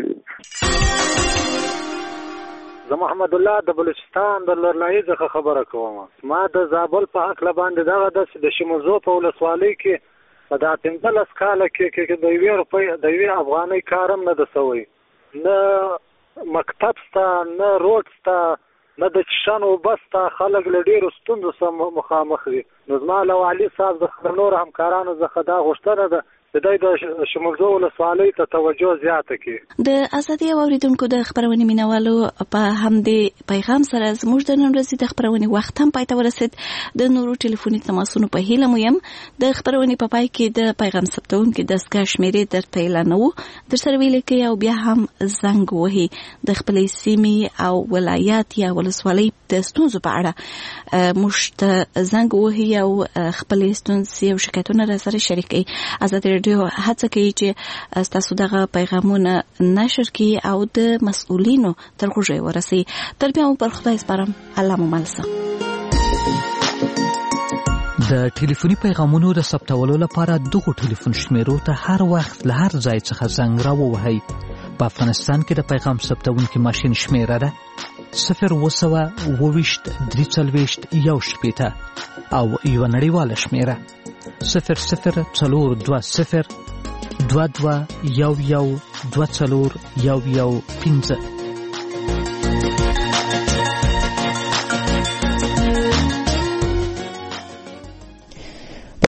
زه محمد الله د بلوچستان د لرلایي څخه خبره کوم ما د زابل په حق باندې دغه د شموزو په ولسوالۍ کې په دا 15 کال کې د 1 روپۍ د 1 افغانۍ کارم نه د سوي نه مکتب ستا نه روډ ستا نه د چشانو بس ستا خلک له ډېرو ستونزو سره مخامخ دي نو زما له والي صاحب د نورو همکارانو څخه دا غوښتنه ده د شمولزو ولسوالۍ ته توجه زیاته کړي. د ازادي اوریدونکو د خبرونې مینوالو په همدې پیغام سره زموږ د نن ورځې د خبرونې وخت هم پای ته ورسید. د نورو ټلیفوني تماسونو په هیله مو یم د خبرونې په پای کې د پیغام ثبتونکو دستګاه شمیرې درته اعلانوو در سره ویل کې او بیا هم زنګ وهي د خپلې سیمې او ولایت یا ولسوالۍ د ستونزو په اړه موږ ته زنګ وهي او خپلې ستونزې او شکایتونه را سره شریک کړي. ازادي هڅه کوي چې تاسو دغه پیغامونه نشر کړئ او د مسؤلینو تر غوږه ورسي. تر بیا پر خدای سپارم. الله مو ملسه. د ټلیفوني پیغامونو د ثبتولو لپاره دغه ټلیفون شمیرو ته هر وخت له هر ځای څخه زنګ راووهئ. په افغانستان کې د پیغام ثبتونکي ماشین شمیره ده 020 340 1 او یو نړیواله شمیره 0042 22 11 24 15.